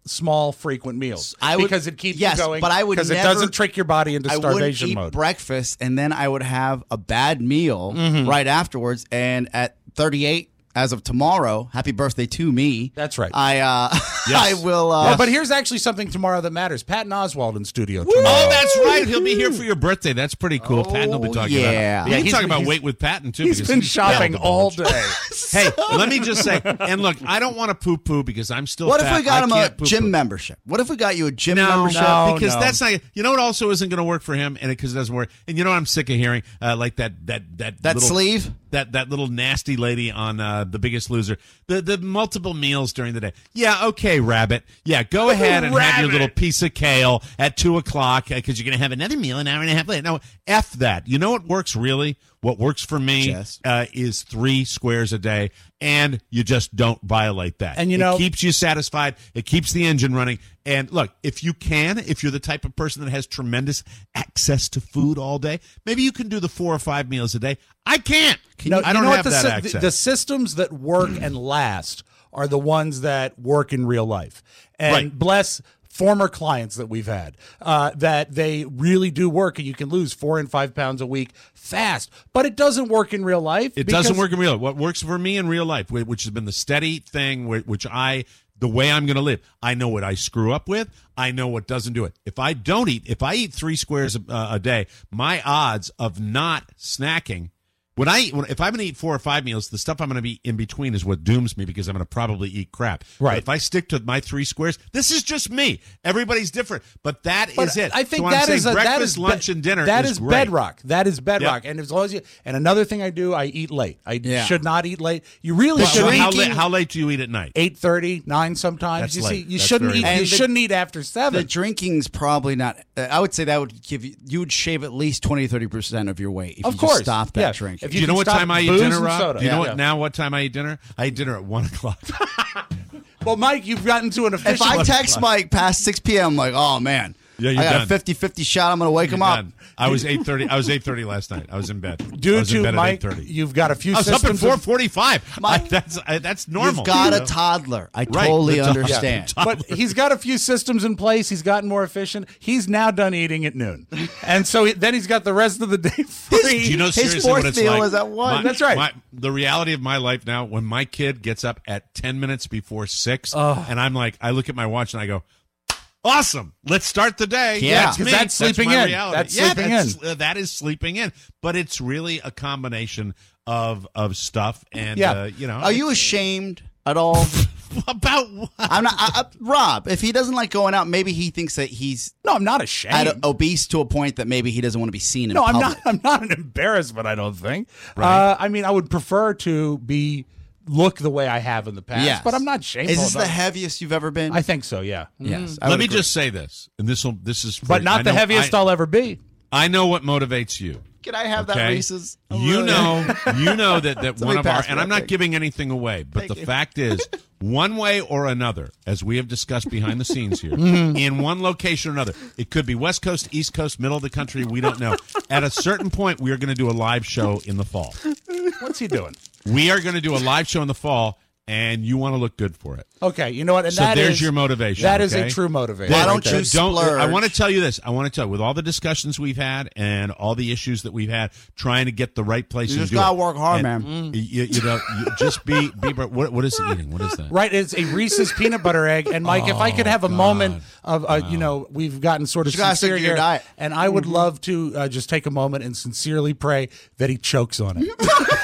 small, frequent meals. I would, because it keeps yes, you going. but I would because never, it doesn't trick your body into I wouldn't starvation eat mode. breakfast, and then I would have a bad meal Mhm. right afterwards. And at thirty-eight, as of tomorrow, happy birthday to me. That's right. I uh, I will. Uh, Well, but here's actually something tomorrow that matters. Patton Oswalt in studio Oh, tomorrow. that's right. He'll be here for your birthday. That's pretty cool. Patton will be talking yeah. about it. Yeah, We can he's- talk about he's- weight with Patton, too. He's because been he's shopping fat. all day. Hey, let me just say, and look, I don't want to poo-poo because I'm still what fat. if we got I him a can't poo-poo. gym membership? What if we got you a gym No, membership? no, because no. that's not. You know what also isn't going to work for him, and because it, it doesn't work. And you know what I'm sick of hearing, uh, like that that that That little, sleeve? that that little nasty lady on uh, The Biggest Loser. The the multiple meals during the day. Yeah, okay, Rabbit. Yeah, go ahead and have your little piece of kale at two o'clock because you're going to have another meal an hour and a half later. No, F that. You know what works really? What works for me Yes. uh, is three squares a day, and you just don't violate that. And you know- it keeps you satisfied. It keeps the engine running. And look, if you can, if you're the type of person that has tremendous access to food all day, maybe you can do the four or five meals a day. I can't. No, I you don't know what? have the, that sy- access. the, the systems that work and last are the ones that work in real life. And Right. bless former clients that we've had, uh, that they really do work, and you can lose four and five pounds a week fast. But it doesn't work in real life. It because- doesn't work in real life. What works for me in real life, wh- which has been the steady thing, wh- which I, the way I'm going to live, I know what I screw up with. I know what doesn't do it. If I don't eat, if I eat three squares a, uh, a day, my odds of not snacking, when I eat, when, if I'm going to eat four or five meals, the stuff I'm going to be in between is what dooms me because I'm going to probably eat crap. Right. But if I stick to my three squares, this is just me. Everybody's different, but that is But it. I think so that I'm is saying a, that breakfast, is be- lunch, and dinner. That is, is great. bedrock. That is bedrock. Yep. And as long as you, and another thing I do, I eat late. I Yeah. should not eat late. You really Well, should. well, how, eat late, how late do you eat at night? eight thirty, nine sometimes. That's you late. see, you That's shouldn't very eat. late. You And the- shouldn't eat after seven. The drinking's probably not. Uh, I would say that would give you. You would shave at least twenty to thirty percent of your weight if Of you course. just stop that Yeah. drinking. If Do you know can what stop time I eat booze dinner, and Rob? soda. Do you know Yeah. what now? What time I eat dinner? I eat dinner at one o'clock. Well, Mike, you've gotten to an If official. I text Mike past six p.m., I'm like, oh man, Yeah, I you're got done. a fifty-fifty shot. I'm going to wake him up. Done. I was eight thirty. I was eight thirty last night. I was in bed. I Due was in to bed Mike, at eight thirty. you've got a few I was up at systems. four of- forty-five. Mike, that's I, that's normal. You've got you a know? toddler. I Right, totally the toddler. understand. Yeah. But he's got a few systems in place. He's gotten more efficient. He's now done eating at noon, and so he, then he's got the rest of the day free. Do you know His seriously fourth what it's meal like? was at one. My- That's right. my- the reality of my life now, when my kid gets up at ten minutes before six, and I'm like, I look at my watch and I go, "Awesome, let's start the day." Yeah, that's 'cause me. that's sleeping my in. reality. That's yeah, sleeping that's, in. uh, that is sleeping in. But it's really a combination of of stuff, and Yeah. uh, you know, Are you ashamed at all? about what? I'm not. I, I, Rob, if he doesn't like going out, maybe he thinks that he's No, I'm not ashamed. at a, obese to a point that maybe he doesn't want to be seen in no, I'm public. not. I'm not an embarrassment. I don't think. Right. Uh, I mean, I would prefer to be look the way I have in the past, Yes. but I'm not shameful. Is this the about it. heaviest you've ever been? I think so. Yeah. yes. I Let would me agree. just say this, and this will this is, for, But not I the know- heaviest I, I'll ever be. I know what motivates you. Can I have that Okay? Reese's? I'm You really- know, you know that, that Somebody one of our, pass me and I'm that not thing. giving anything away, but Thank the you. fact is, one way or another, as we have discussed behind the scenes here, Mm-hmm. in one location or another, it could be West Coast, East Coast, middle of the country, we don't know. At a certain point, we are going to do a live show in the fall. What's he doing? We are going to do a live show in the fall, and you want to look good for it. Okay, you know what? And So that there's is- your motivation. That is okay? a true motivation. Why right don't there. you Don't. I splurge? want to tell you this. I want to tell you, with all the discussions we've had and all the issues that we've had, trying to get the right place. You and just do gotta it. work hard, And man. You, you know, you just be be. What, what is he eating? What is that? Right, it's a Reese's peanut butter egg. And Mike, if I could have a moment of, uh, you know, we've gotten sort of You gotta stick sincere to your here, diet. and I would love to uh, just take a moment and sincerely pray that he chokes on it.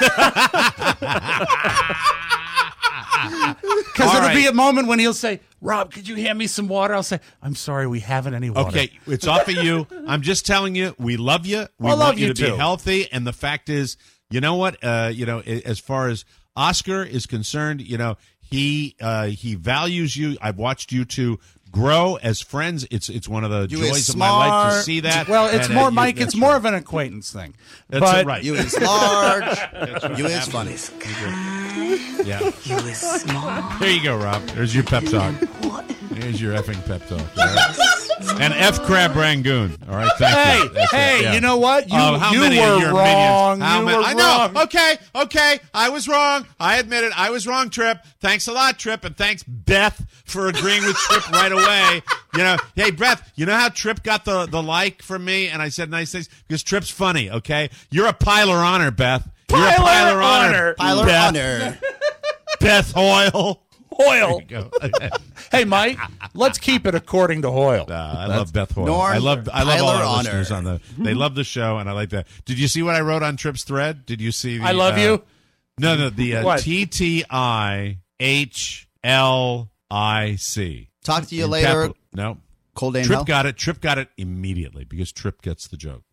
Because All it'll right. be a moment when he'll say, "Rob, could you hand me some water?" I'll say, "I'm sorry, we haven't any water." Okay, it's off of you. I'm just telling you, we love you. We I want love you, you to be too. healthy. And the fact is, you know what? Uh, you know, a- as far as Oscar is concerned, you know, he uh, he values you. I've watched you two grow as friends. It's it's one of the You is joys of my life to smart. see that. Well, it's And, uh, more, you- Mike. that's It's more right. of an acquaintance thing. That's but it, right. You is large. right. You is funny. Yeah. You is smart. There you go, Rob. There's your pep talk. Here's your effing pep talk. all right? And F Crab Rangoon. All right, thank Hey, you. That's hey, it, yeah. you know what? You, Oh, how you many were of your wrong. minions? How You many? were I know. wrong. Okay, okay. I was wrong. I admit it. I was wrong, Trip. Thanks a lot, Trip, and thanks, Beth, for agreeing with Trip right away. You know, hey, Beth, you know how Trip got the, the like from me and I said nice things? Because Trip's funny, okay? You're a piler honor, Beth. You're a Piler piler honor. honor. Piler Beth. honor. Beth Hoyle. Hoyle. There you go. Hey, Mike, let's keep it according to Hoyle. Uh, I love Beth Hoyle. Norm I love I love all Tyler our Honor. listeners on the. They love the show, and I like that. Did you see what I wrote on Trip's thread? Did you see? The, I love uh, you. No, no, the uh, What? T T I H L I C. Talk to you In later. capital- No, Cold Dane Trip Hell. got it. Trip got it immediately because Trip gets the joke.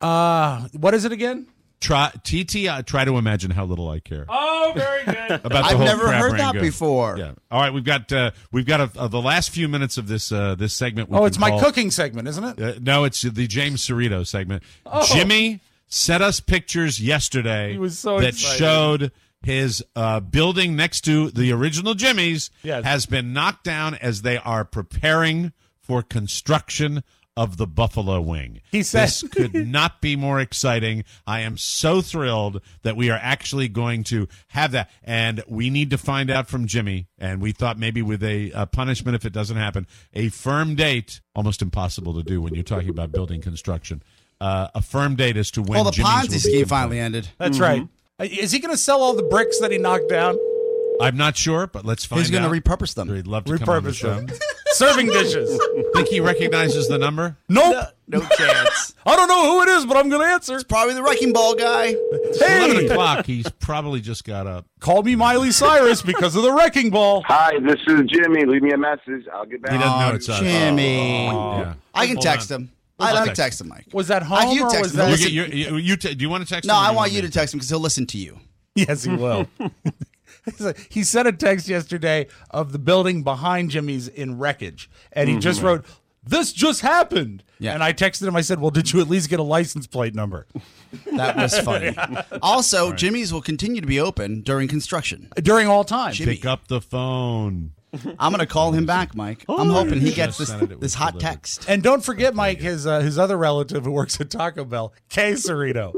Uh, what is it again? Try T T I. Try to imagine how little I care. Oh, very good. About the I've whole never crab heard that rangoon. before. Yeah. All right, we've got uh, we've got a, uh, the last few minutes of this uh, this segment. we Oh, can it's my call- cooking segment, isn't it? Uh, no, it's the James Cerrito segment. Oh. Jimmy sent us pictures yesterday He was so that excited. showed his uh, building next to the original Jimmy's Yes. has been knocked down as they are preparing for construction of the Buffalo Wing. He said- This could not be more exciting. I am so thrilled that we are actually going to have that. And we need to find out from Jimmy. And we thought maybe with a, a punishment if it doesn't happen, a firm date, almost impossible to do when you're talking about building construction, uh, a firm date as to when Well, the Jimmy's will Ponzi be scheme complete. finally ended. That's right. Uh, Is he going to sell all the bricks that he knocked down? I'm not sure, but let's find He's going to out. repurpose them. He'd love to come on the Repurpose show. them. Serving dishes. Think he recognizes the number? Nope. No chance. I don't know who it is, but I'm going to answer. Probably the Wrecking Ball guy. eleven Hey, o'clock. He's probably just got up. call me Miley Cyrus because of the Wrecking Ball. Hi, this is Jimmy. Leave me a message. I'll get back. He doesn't know Oh, it's us. Jimmy. Yeah. I can Hold text on. him. I I'll like text text him, Mike. Was that I- home you or text was him. that? You, you, you, you te- do you want to text No, him? or do I want me you to text him because he'll listen to you. Yes, he will. He sent a text yesterday of the building behind Jimmy's in wreckage, and he just wrote, "This just happened." Yeah. And I texted him. I said, "Well, did you at least get a license plate number?" That was funny. Also, Jimmy's will continue to be open during construction. During all time. Jimmy. Pick up the phone. I'm going to call him back, Mike. I'm hoping he gets this, Just sent it, it this was hot delivered. text. And don't forget, Mike, his uh, his other relative who works at Taco Bell, Kay Cerrito.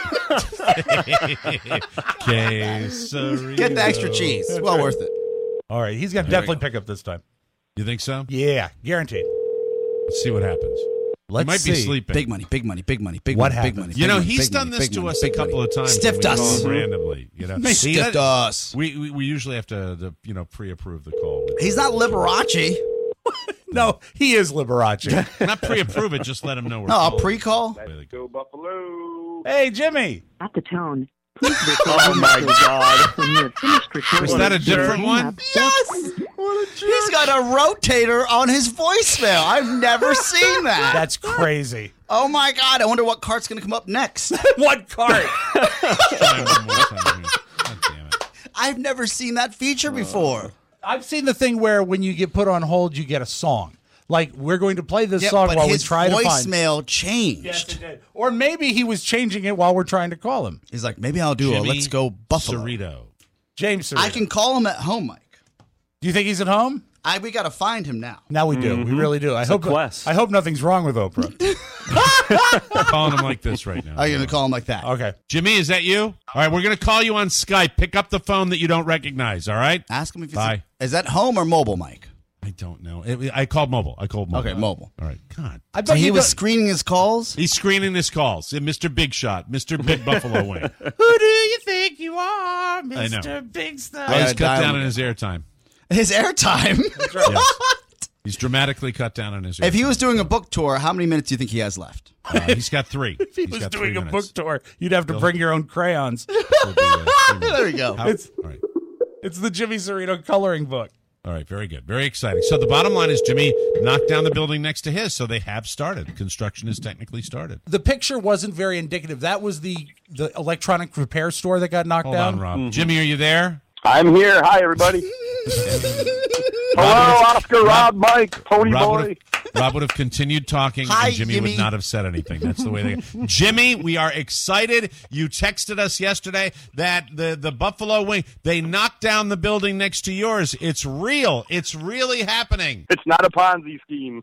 Quesarito. Get the extra cheese. It's well worth it. All right, he's gonna definitely pick up this time. You think so? Yeah, guaranteed. Let's see what happens. Let's he might see. be sleeping. Big money, big money, big money, big What money, big happened? money. You big know, money, he's big done money, this big to money, us a big couple money. of times. Stiffed when we us. call randomly. You know, Stiffed He does- us. We, we we usually have to, to you know pre-approve the call. with- He's not Liberace. No, he is Liberace. Not pre-approve it. Just let him know we're No, a calling. pre-call. Let's go Buffalo. Hey, Jimmy. At the tone. Oh my God. When you have finished recording, Was that a different hang one? up. Yes. He's got a rotator on his voicemail. I've never seen that. That's crazy. Oh my God! I wonder what cart's going to come up next. What cart? Try one more time here. God damn it. I've never seen that feature before. I've seen the thing where when you get put on hold, you get a song. Like, we're going to play this Yeah, song but while we his try to find. voicemail changed. Yes, it did. Or maybe he was changing it while we're trying to call him. He's like, maybe I'll do Jimmy a Let's Go Buffalo. Cerrito. James Cerrito. I can call him at home, Mike. Do you think he's at home? I we got to find him now. Now we do. We really do. I It's hope. a quest. I hope nothing's wrong with Oprah. I'm calling him like this right now. Are you going to call him like that? Okay. Jimmy, is that you? All right, we're going to call you on Skype. Pick up the phone that you don't recognize, all right? Ask him if he's Bye. is that home or mobile, Mike? I don't know. It- I called mobile. I called mobile. Okay, mobile. All right. God. I So bet he you was don't- screening his calls. He's screening his calls. Mister Big Shot. Mister Big Buffalo Wing. Who do you think you are, I know. Mister Big Stuff? Oh, he's gotta cut dial down him. on his airtime. His airtime. Yes. He's dramatically cut down on his airtime. If he was doing a book tour, how many minutes do you think he has left? Uh, he's got three. If he He's was got doing three a minutes. book tour, you'd have to bring your own crayons. It'll be, uh, three minutes. There we go. How- It's- all right. It's the Jimmy Cerrito coloring book. All right, very good. Very exciting. So the bottom line is Jimmy knocked down the building next to his, so they have started. Construction is technically started. The picture wasn't very indicative. That was the the electronic repair store that got knocked Hold down. on, Rob. Jimmy, are you there? I'm here. Hi, everybody. Hello, Oscar, Rob, Mike, Pony Rob Boy. would've- Rob would have continued talking, Hi, and Jimmy, Jimmy. would not have said anything. That's the way they go. Jimmy, we are excited. You texted us yesterday that the, the Buffalo Wing, they knocked down the building next to yours. It's real. It's really happening. It's not a Ponzi scheme.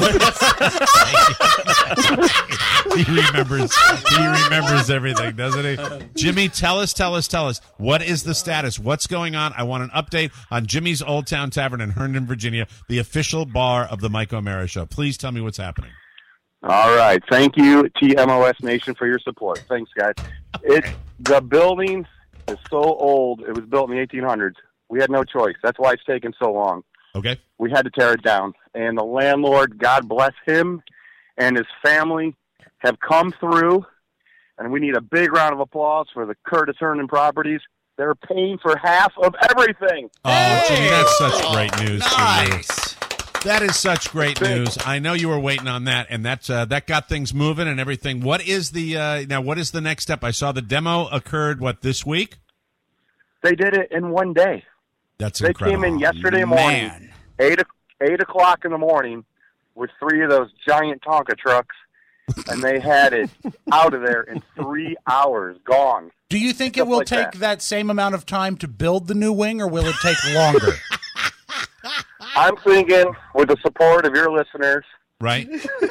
he remembers he remembers everything, doesn't he? Jimmy, tell us, tell us, tell us. What is the status? What's going on? I want an update on Jimmy's Old Town Tavern in Herndon, Virginia, the official bar of the Mike O'Mara Show. Please tell me what's happening. All right. Thank you, T M O S Nation, for your support. Thanks, guys. It the building is so old. It was built in the eighteen hundreds. We had no choice. That's why it's taken so long. Okay. We had to tear it down. And the landlord, God bless him, and his family have come through, and we need a big round of applause for the Curtis Herndon Properties. They're paying for half of everything. Oh, Jimmy, that's such great news Nice. for you. That is such great news. I know you were waiting on that, and that's uh, that got things moving and everything. What is the uh, now? What is the next step? I saw the demo occurred. What, this week? They did it in one day. That's They incredible. came in yesterday morning, Man. eight o- eight o'clock in the morning, with three of those giant Tonka trucks, and they had it out of there in three hours, gone. Do you think it Stuff will like take that. that same amount of time to build the new wing, or will it take longer? I'm thinking, with the support of your listeners, Right?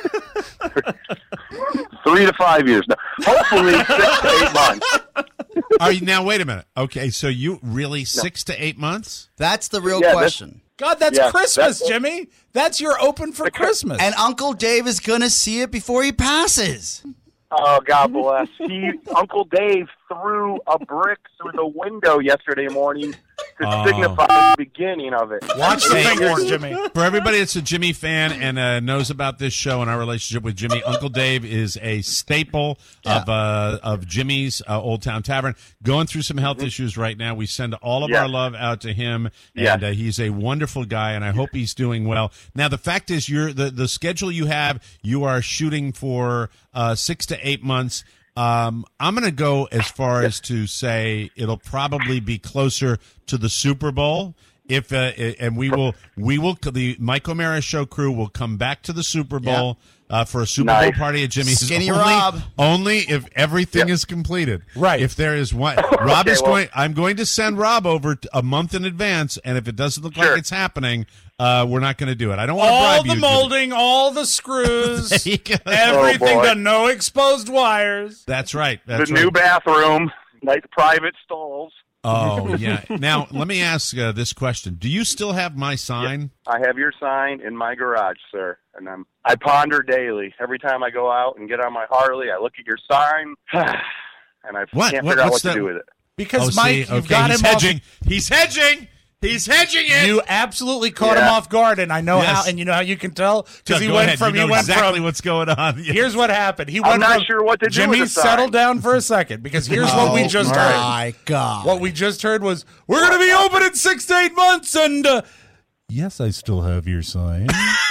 three to five years now. Hopefully, six to eight months. Are you, now, wait a minute. Okay, so you really six to eight months? That's the real Yeah, that's- question. God, that's Yeah, Christmas, that's- Jimmy. That's your open for Christmas. And Uncle Dave is going to see it before he passes. Oh, God bless. He, Uncle Dave threw a brick through the window yesterday morning to Oh. signify the beginning of it. Watch the Hey, fingers, Jimmy. For everybody that's a Jimmy fan and uh, knows about this show and our relationship with Jimmy, Uncle Dave is a staple of uh, of Jimmy's uh, Old Town Tavern. Going through some health issues right now. We send all of Yes. our love out to him, and Yes. uh, he's a wonderful guy, and I hope he's doing well. Now, the fact is, you're the, the schedule you have, you are shooting for uh, six to eight months. Um, I'm going to go as far as to say it'll probably be closer to the Super Bowl. If uh, and we will, we will, the Mike O'Mara Show crew will come back to the Super Bowl uh, for a Super Nice. Bowl party at Jimmy's. Skinny only, Rob. only if everything Yep. is completed. Right. If there is one, Rob Okay, is well- going. I'm going to send Rob over t- a month in advance, and if it doesn't look Sure. like it's happening, uh, we're not going to do it. I don't want to All bribe the you. Jimmy. molding, all the screws, There you go. everything, Oh, boy. the no exposed wires. That's right. That's the right. new bathroom, nice private stalls. Oh, yeah. Now, let me ask uh, this question. Do you still have my sign? I have your sign in my garage, sir, and I'm I ponder daily. Every time I go out and get on my Harley, I look at your sign, and I What? can't What- figure out what what's to that? do with it. Because Oh, Mike, see, you've okay, got he's him off- hedging. He's hedging. He's hedging it. You absolutely caught him Yeah. off guard, and I know Yes. how. And you know how you can tell Go- because he go went ahead. from you know he went exactly from. what's going on. Yes. Here's what happened. He I'm went not from, sure what to do Jimmy, with the sign. settle down for a second because here's what we Oh, just heard. my God. What we just heard was we're going to be open in six to eight months, and uh, yes, I still have your sign.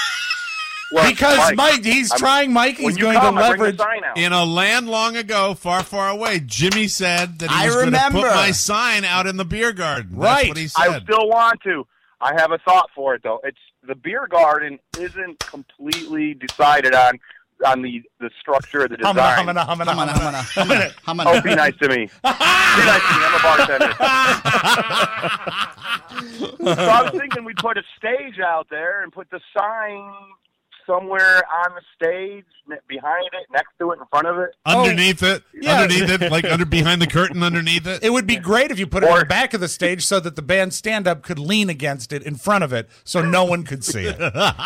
Well, because Mike, Mike, he's I'm- trying. Mike, when he's you going come, to I bring leverage. the sign out. In a land long ago, far, far away, Jimmy said that he I was going to put remember. my sign out in the beer garden. That's Right. what he I said. still want to. I have a thought for it though. It's the beer garden isn't completely decided on on the, the structure of the design. Humana, humana, humana, Humana, humana. humana, humana. Oh, be nice to me. Be nice to me. I'm a bartender. So I was thinking we'd put a stage out there and put the sign somewhere on the stage, ne- behind it, next to it, in front of it. Underneath it, Yeah. underneath it, like under behind the curtain, underneath it. It would be great if you put it Or- in the back of the stage so that the band stand-up could lean against it in front of it so no one could see it.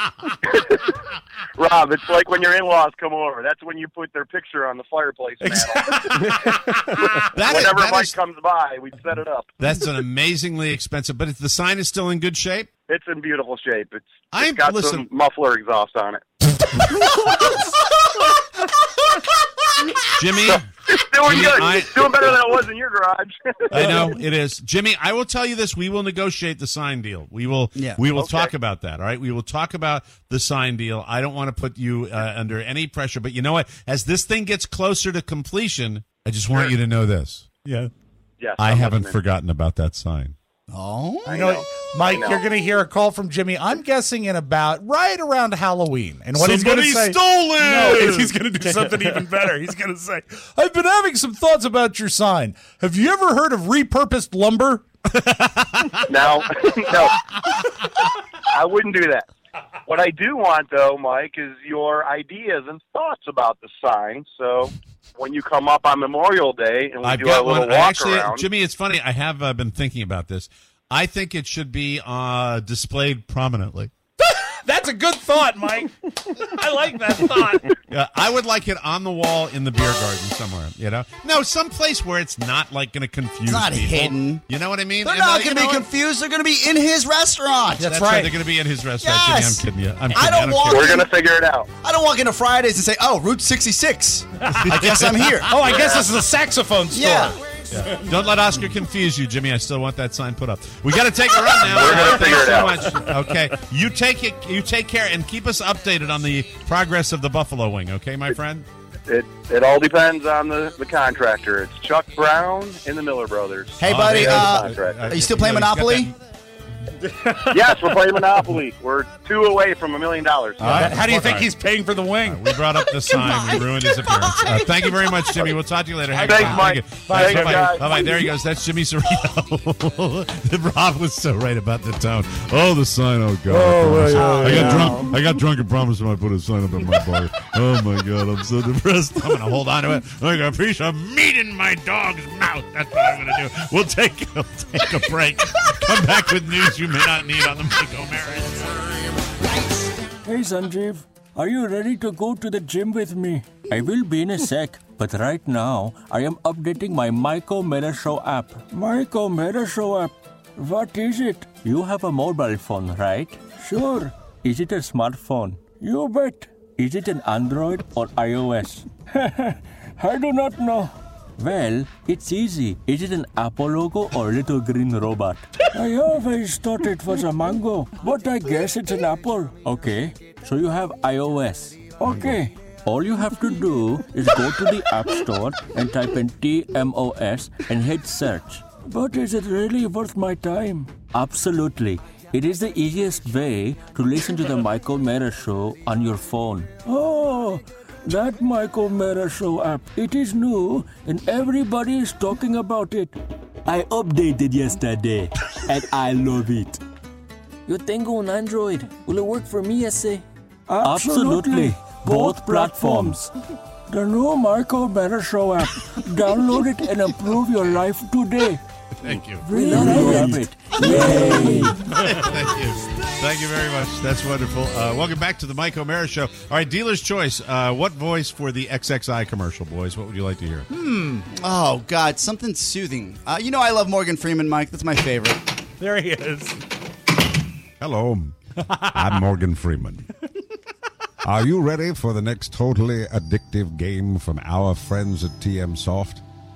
Rob, it's like when your in-laws come over. That's when you put their picture on the fireplace mantle. That is- Whenever that Mike is- comes by, we set it up. That's an amazingly expensive, but if the sign is still in good shape. It's in beautiful shape. It's, I'm- it's got listen- some muffler exhaust on it. Jimmy, It's doing Jimmy, good. I- It's doing better than it was in your garage. I know it is. Jimmy, I will tell you this: we will negotiate the sign deal. We will. Yeah. We will Okay. talk about that. All right. We will talk about the sign deal. I don't want to put you uh, under any pressure, but you know what? As this thing gets closer to completion, I just want Sure. you to know this. Yeah. Yes, I I'm haven't listening. forgotten about that sign. Oh, I know, Mike, you're going to hear a call from Jimmy. I'm guessing in about right around Halloween. And what Somebody he's going to say, stole it! No, he's going to do something even better. He's going to say, "I've been having some thoughts about your sign. Have you ever heard of repurposed lumber?" No, no, I wouldn't do that. What I do want, though, Mike, is your ideas and thoughts about the sign. So when you come up on Memorial Day and we I've do got our little one. walk I actually, around, Jimmy, it's funny. I have uh, been thinking about this. I think it should be uh, displayed prominently. That's a good thought, Mike. I like that thought. Yeah, I would like it on the wall in the beer garden somewhere. You know, no, someplace where it's not like going to confuse. It's not people. hidden. You know what I mean? They're And, not uh, going you to be know what? confused. They're going to be in his restaurant. That's, right. They're going to be in his restaurant. Yes. Jimmy, I'm kidding you. I'm I kidding. don't you. walk care. we're going to figure it out. I don't walk into Fridays and say, "Oh, Route sixty-six. I guess I'm here." Oh, I guess this is a saxophone store. Yeah. Yeah. Don't let Oscar confuse you, Jimmy. I still want that sign put up. We got to take a run now. We're gonna Uh, figure thanks it so out. much. Okay, you take it. You take care and keep us updated on the progress of the Buffalo Wing. Okay, my friend. It it all depends on the, the contractor. It's Chuck Brown and the Miller Brothers. Hey, Oh, buddy, there uh, it is. are you still playing You know, he's got Monopoly? Yes, we're playing Monopoly. We're two away from a million dollars. All right. How do you think All right. he's paying for the wing? We brought up the sign. We ruined his appearance. Uh, thank you very much, Jimmy. We'll talk to you later. Hang Thanks, on. Mike. Thank you. Thanks, Bye-bye. guys. Bye-bye. There he goes. That's Jimmy Serino. Rob was so right about the tone. Oh, the sign. Oh, God. Oh, I, yeah, I got yeah. drunk. I got drunk and promised him I'd put a sign up at my bar. Oh, my God. I'm so depressed. I'm going to hold on to it like a piece of meat in my dog's mouth. That's what I'm going to do. We'll take, we'll take a break. Come back with news you may not need on the Mike O'Mara Show. Hey Sanjeev, are you ready to go to the gym with me? I will be in a sec, but right now I am updating my Mike O'Mara Show app. Mike O'Mara Show app? What is it? You have a mobile phone, right? Sure. Is it a smartphone? You bet. Is it an Android or iOS? I do not know. Well, it's easy. Is it an Apple logo or a little green robot? I always thought it was a mango, but I guess it's an apple. Okay, so you have iOS. Okay. All you have to do is go to the App Store and type in T M O S and hit search. But is it really worth my time? Absolutely. It is the easiest way to listen to the Mike O'Mara Show on your phone. Oh, that Mike O'Mara Show app. It is new and everybody is talking about it. I updated yesterday and I love it. Yo tengo un Android. Will it work for me, ese? Absolutely. Both platforms. The new Mike O'Mara Show app. Download it and improve your life today. Thank you. We love it. Yay! Thank you. Thank you very much. That's wonderful. Uh, welcome back to the Mike O'Mara Show. All right, dealer's choice. Uh, what voice for the X X I commercial, boys? What would you like to hear? Hmm. Oh, God, something soothing. Uh, you know I love Morgan Freeman, Mike. That's my favorite. There he is. Hello, I'm Morgan Freeman. Are you ready for the next totally addictive game from our friends at T M Soft?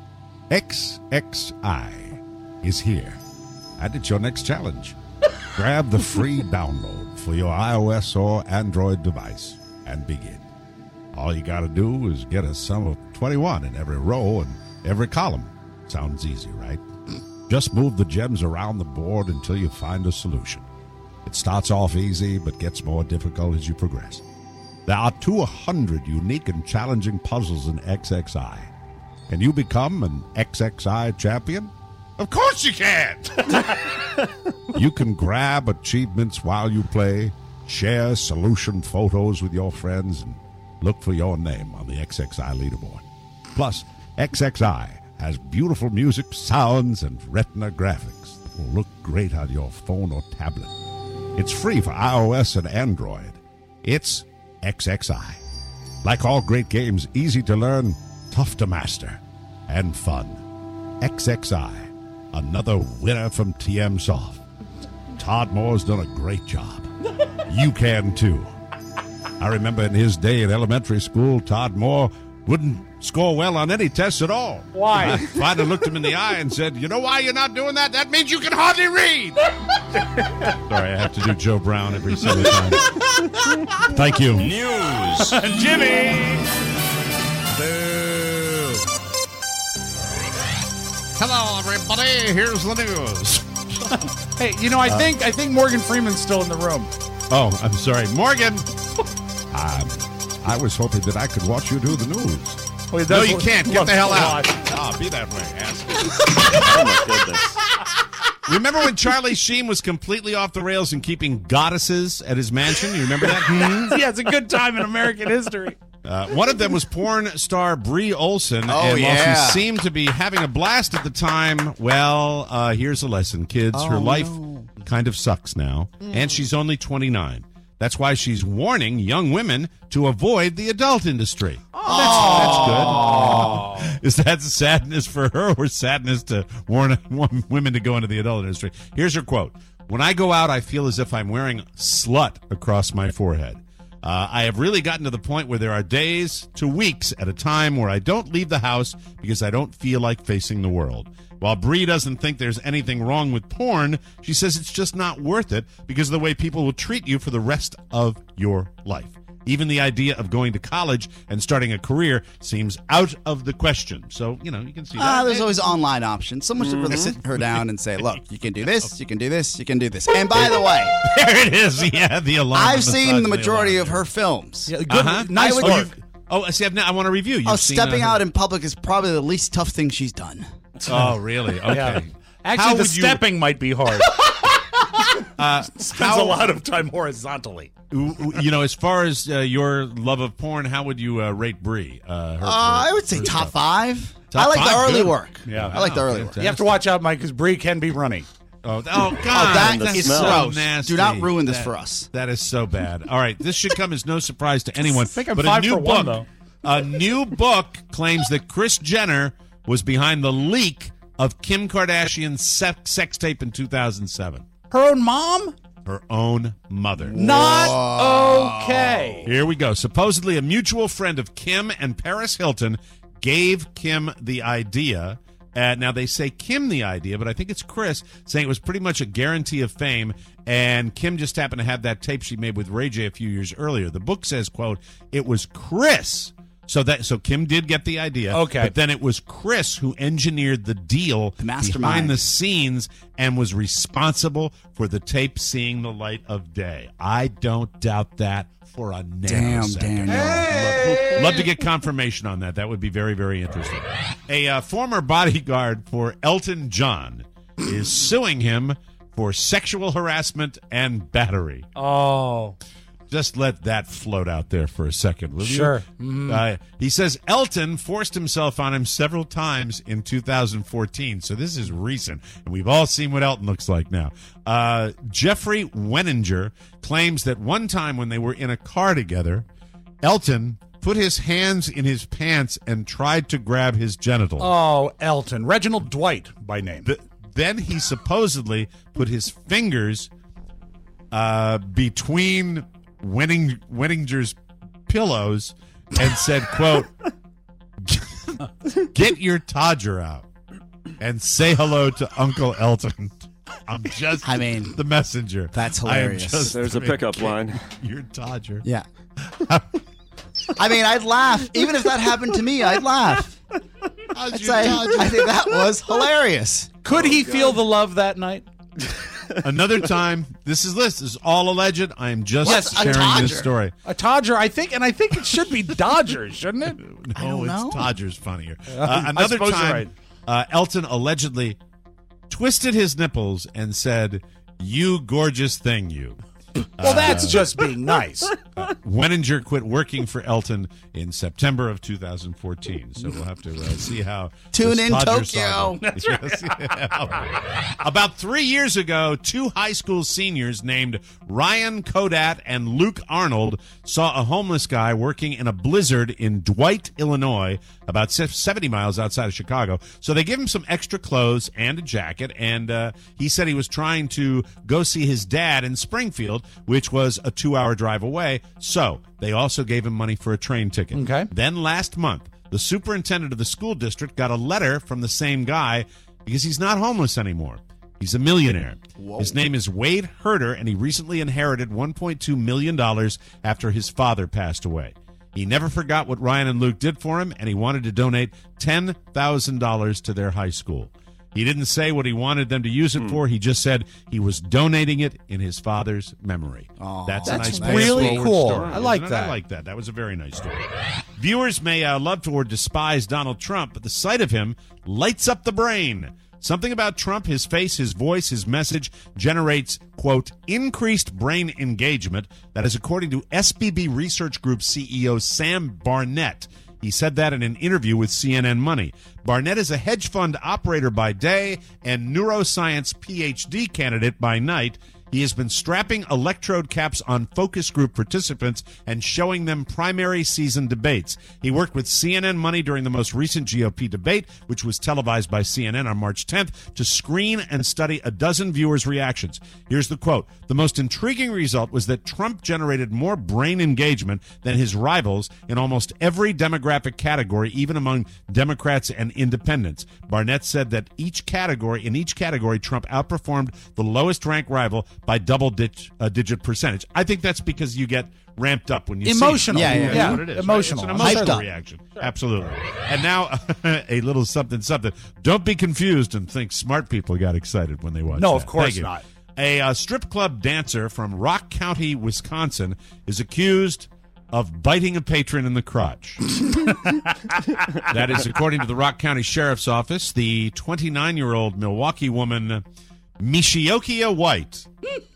X X I is here, and it's your next challenge. Grab the free download for your iOS or Android device and begin. All you got to do is get a sum of twenty-one in every row and every column. Sounds easy, right? Just move the gems around the board until you find a solution. It starts off easy but gets more difficult as you progress. There are two hundred unique and challenging puzzles in X X I. Can you become an X X I champion? Of course you can! You can grab achievements while you play, share solution photos with your friends, and look for your name on the X X I leaderboard. Plus, X X I has beautiful music, sounds, and retina graphics that will look great on your phone or tablet. It's free for iOS and Android. It's X X I. Like all great games, easy to learn, tough to master, and fun. X X I, another winner from T M Soft. Todd Moore's done a great job. You can too. I remember in his day in elementary school, Todd Moore wouldn't score well on any tests at all. Why? I finally looked him in the eye and said, "You know why you're not doing that? That means you can hardly read." Sorry, I have to do Joe Brown every single time. Thank you. News. Jimmy. Hello, everybody. Here's the news. Hey, you know, I Uh, think I think Morgan Freeman's still in the room. Oh, I'm sorry. Morgan! um, I was hoping that I could watch you do the news. Wait, no, that's you what- can't. Get look, the hell out. watch. Oh, be that way, ass. Oh, my goodness. Remember when Charlie Sheen was completely off the rails and keeping goddesses at his mansion? You remember that? Yeah, it's a good time in American history. Uh, one of them was porn star Brie Olson, Oh, and while yeah. she seemed to be having a blast at the time, well, uh, here's a lesson, kids. Her Oh, life no. kind of sucks now, and she's only twenty-nine. That's why she's warning young women to avoid the adult industry. Oh, that's, that's good. Is that sadness for her or sadness to warn warn women to go into the adult industry? Here's her quote. When I go out, I feel as if I'm wearing slut across my forehead. Uh, I have really gotten to the point where there are days to weeks at a time where I don't leave the house because I don't feel like facing the world. While Brie doesn't think there's anything wrong with porn, she says it's just not worth it because of the way people will treat you for the rest of your life. Even the idea of going to college and starting a career seems out of the question. So, you know, you can see that. Ah, there's always online options. Someone should really sit her down and say, look, you can do this, you can do this, you can do this. And by the way, there it is. Yeah, the alarm. I've seen the majority of her films. Yeah, good, Uh-huh. nice I would- Oh, work. you've- oh, see, I've, now- I want to review. You've Oh, seen, stepping uh, out in public is probably the least tough thing she's done. Oh, really? Okay. Yeah. How Actually, the would you- stepping might be hard. Uh, Spends how- a lot of time horizontally. You know, as far as uh, your love of porn, how would you uh, rate Brie? Uh, her, Uh, I would say her top stuff? five. Top I like five? the early Good. work. Yeah. I like the Wow, early work. fantastic. You have to watch out, Mike, because Brie can be runny. Oh, oh God! Oh, that that's is so gross. nasty. Do not ruin this That- for us. That is so bad. All right, this should come as no surprise to anyone. I think I'm but five a new for book, one, though. a new book claims that Kris Jenner was behind the leak of Kim Kardashian's sex, sex tape in two thousand seven. Her own mom? Her own mother. Not okay. Here we go. Supposedly, a mutual friend of Kim and Paris Hilton gave Kim the idea. Uh, now, they say Kim the idea, but I think it's Kris saying it was pretty much a guarantee of fame, and Kim just happened to have that tape she made with Ray J a few years earlier. The book says, quote, it was Kris. So that so Kim did get the idea. Okay. But then it was Kris who engineered the deal The mastermind. behind the scenes and was responsible for the tape seeing the light of day. I don't doubt that for a Damn, nanosecond. Daniel. Love, love to get confirmation on that. That would be very, very interesting. A uh, former bodyguard for Elton John is suing him for sexual harassment and battery. Oh. Just let that float out there for a second, will you? Sure. Mhm. Uh, he says Elton forced himself on him several times in two thousand fourteen, so this is recent, and we've all seen what Elton looks like now. Uh, Jeffrey Weninger claims that one time when they were in a car together, Elton put his hands in his pants and tried to grab his genitals. Oh, Elton. Reginald Dwight by name. Th- then he supposedly put his fingers uh, between Winning, Winninger's pillows and said, quote, get your Todger out and say hello to Uncle Elton. I'm just I mean, the messenger. that's I am hilarious. just There's a pickup line. Your Todger. Yeah. I mean, I'd laugh. Even if that happened to me, I'd laugh. How's I'd your say, Todger? I think that was hilarious. Could he feel the love that night? Another time, this is this, this is all alleged. I am just What's a sharing this Todger? story. A Todger, I think, and I think it should be Dodgers, shouldn't it? No, don't it's know. Todger's funnier. I Uh, another suppose you're time, right. uh, Elton allegedly twisted his nipples and said, you gorgeous thing, you. Well, that's just being nice. Uh, Weninger quit working for Elton in September of two thousand fourteen, so we'll have to uh, see how Tune this in Todger Tokyo. saga- That's Yes, yeah. About three years ago, two high school seniors named Ryan Kodat and Luke Arnold saw a homeless guy working in a blizzard in Dwight, Illinois, about seventy miles outside of Chicago. So they give him some extra clothes and a jacket, and uh, he said he was trying to go see his dad in Springfield, which was a two-hour drive away. So they also gave him money for a train ticket. Okay. Then last month, the superintendent of the school district got a letter from the same guy because he's not homeless anymore. He's a millionaire. His name is Wade Herder, and he recently inherited one point two million dollars after his father passed away. He never forgot what Ryan and Luke did for him, and he wanted to donate ten thousand dollars to their high school. He didn't say what he wanted them to use it for. He just said he was donating it in his father's memory. Oh, that's, that's a nice, really forward cool. story, I like isn't it? that. I like that. That was a very nice story. Viewers may uh, love to or despise Donald Trump, but the sight of him lights up the brain. Something about Trump, his face, his voice, his message generates, quote, increased brain engagement. That is according to S B B Research Group C E O Sam Barnett. He said that in an interview with C N N Money. Barnett is a hedge fund operator by day and neuroscience P H D candidate by night. He has been strapping electrode caps on focus group participants and showing them primary season debates. He worked with C N N Money during the most recent G O P debate, which was televised by C N N on March tenth, to screen and study a dozen viewers' reactions. Here's the quote. The most intriguing result was that Trump generated more brain engagement than his rivals in almost every demographic category, even among Democrats and independents. Barnett said that each category, in each category, Trump outperformed the lowest-ranked rival by double-digit uh, digit percentage. I think that's because you get ramped up when you emotional. see it. Yeah, yeah, That's yeah. what it is, Emotional. Right? It's an emotional Hyped up. reaction. Absolutely. And now a little something, something. Don't be confused and think smart people got excited when they watched No, that. of course Thank you. not. A uh, strip club dancer from Rock County, Wisconsin, is accused of biting a patron in the crotch. That is according to the Rock County Sheriff's Office. The twenty-nine-year-old Milwaukee woman, Mishiokia White,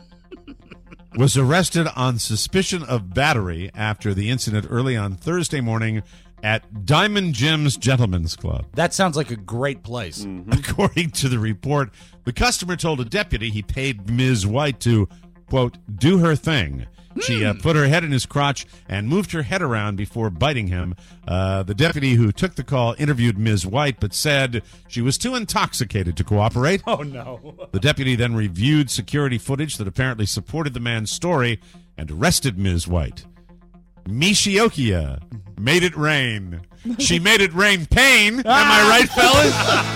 was arrested on suspicion of battery after the incident early on Thursday morning at Diamond Jim's Gentlemen's Club. That sounds like a great place. According to the report, the customer told a deputy he paid Miz White to, quote, do her thing. She uh, put her head in his crotch and moved her head around before biting him. Uh, the deputy who took the call interviewed Miz White, but said she was too intoxicated to cooperate. Oh, no. The deputy then reviewed security footage that apparently supported the man's story and arrested Miz White. Mishiokia made it rain. She made it rain pain. Am I right, fellas?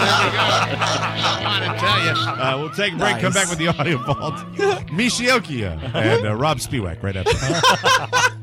I want to tell you. Uh, we'll take a break, Nice. come back with the audio vault. Mishiokia and uh, Rob Spiewak right after that.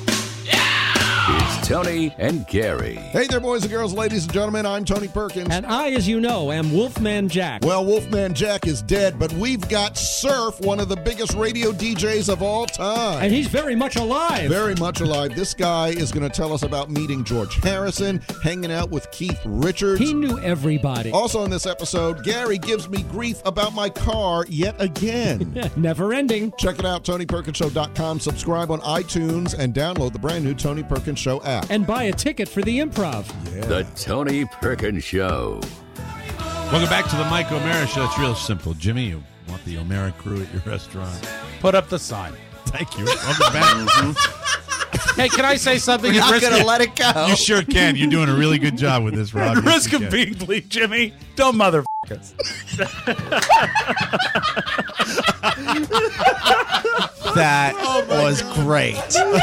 It's Tony and Gary. Hey there, boys and girls, ladies and gentlemen. I'm Tony Perkins. And I, as you know, am Wolfman Jack. Well, Wolfman Jack is dead, but we've got Surf, one of the biggest radio D Js of all time. And he's very much alive. Very much alive. This guy is going to tell us about meeting George Harrison, hanging out with Keith Richards. He knew everybody. Also in this episode, Gary gives me grief about my car yet again. Never ending. Check it out, Tony Perkins Show dot com. Subscribe on iTunes and download the brand new Tony Perkins Show app. And buy a ticket for the Improv. Yeah. The Tony Perkins Show. Welcome back to the Mike O'Mara Show. It's real simple. Jimmy, you want the O'Mara crew at your restaurant? Put up the sign. Thank you. Welcome back. Hey, can I say something? We're at not risk gonna of- let it go. You sure can. You're doing a really good job with this, Rob. At Yes, risk you of can. being bleak, Jimmy, don't motherfuck us. That was great.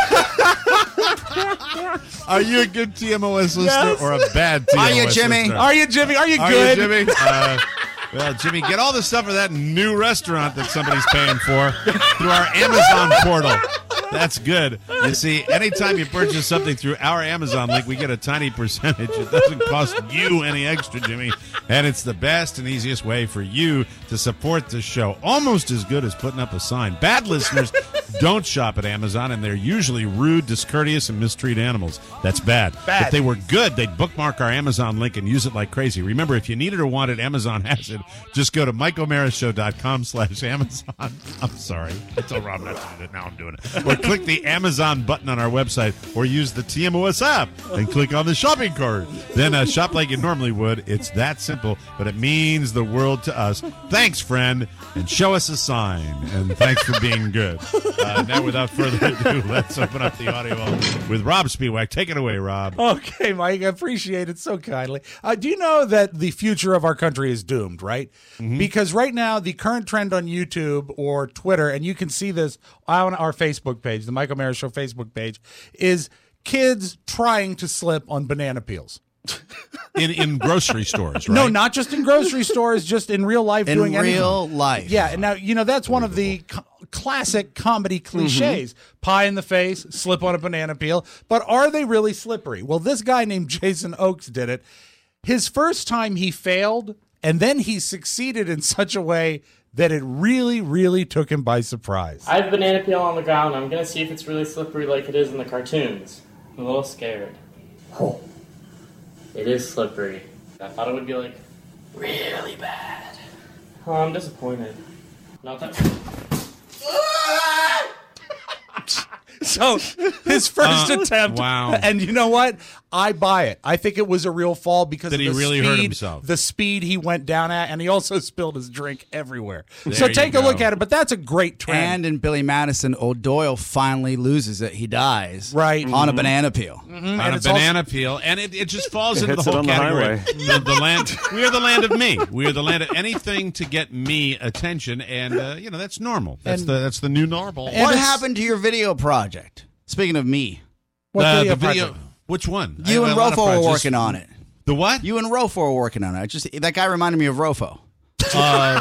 Are you a good T M O S listener Yes. or a bad T M O S Are you, Jimmy? listener? Are you, Jimmy? Are you Are good? you, Jimmy? Uh, well, Jimmy, get all the stuff for that new restaurant that somebody's paying for through our Amazon portal. That's good. You see, anytime you purchase something through our Amazon link, we get a tiny percentage. It doesn't cost you any extra, Jimmy. And it's the best and easiest way for you to support the show. Almost as good as putting up a sign. Bad listeners don't shop at Amazon, and they're usually rude, discourteous, and mistreat animals. That's bad. Bad. If they were good, they'd bookmark our Amazon link and use it like crazy. Remember, if you need it or want it, Amazon has it. Just go to Mike O'Mara Show dot com slash Amazon. I'm sorry. I told Rob not to do it. Now I'm doing it. Or click the Amazon button on our website, or use the T M O S app and click on the shopping cart. Then uh, shop like you normally would. It's that simple, but it means the world to us. Thanks, friend, and show us a sign. And thanks for being good. Uh, now, without further ado, let's open up the audio with Rob Spiewak. Take it away, Rob. Okay, Mike, I appreciate it so kindly. Uh, do you know that the future of our country is doomed, right? Mm-hmm. Because right now, the current trend on YouTube or Twitter, and you can see this on our Facebook page, the Mike O'Mara Show Facebook page, is kids trying to slip on banana peels. In in grocery stores, right? No, not just in grocery stores, just in real life In doing anything. real life. Yeah, and now, you know, that's one of the co- classic comedy cliches. Pie in the face, slip on a banana peel. But are they really slippery? Well, this guy named Jason Oakes did it. His first time he failed, and then he succeeded in such a way that it really, really took him by surprise. I have banana peel on the ground. I'm going to see if it's really slippery like it is in the cartoons. I'm a little scared. Oh, it is slippery. I thought it would be like really bad. Oh, I'm disappointed. Not that. So his first Uh, attempt, wow. and you know what? I buy it. I think it was a real fall because Did of he the really speed, hurt himself? the speed he went down at, and he also spilled his drink everywhere. There so you take a go. look at it. But that's a great trend. And in Billy Madison, O'Doyle finally loses it. He dies. Right. On a Mhm. banana peel. Mm-hmm. On a banana peel, and it, it just falls It into the hits it whole on the category. highway. The, the land, we are the land of me. We are the land of anything to get me attention, and uh, you know that's normal. That's And- the that's the new normal. What happened to your video project? Speaking of me. What Uh, video the video- project? Which one? I You have and a lot of Rofo were projects. working on it. The what? You and Rofo were working on it. I just That guy reminded me of Rofo. Uh,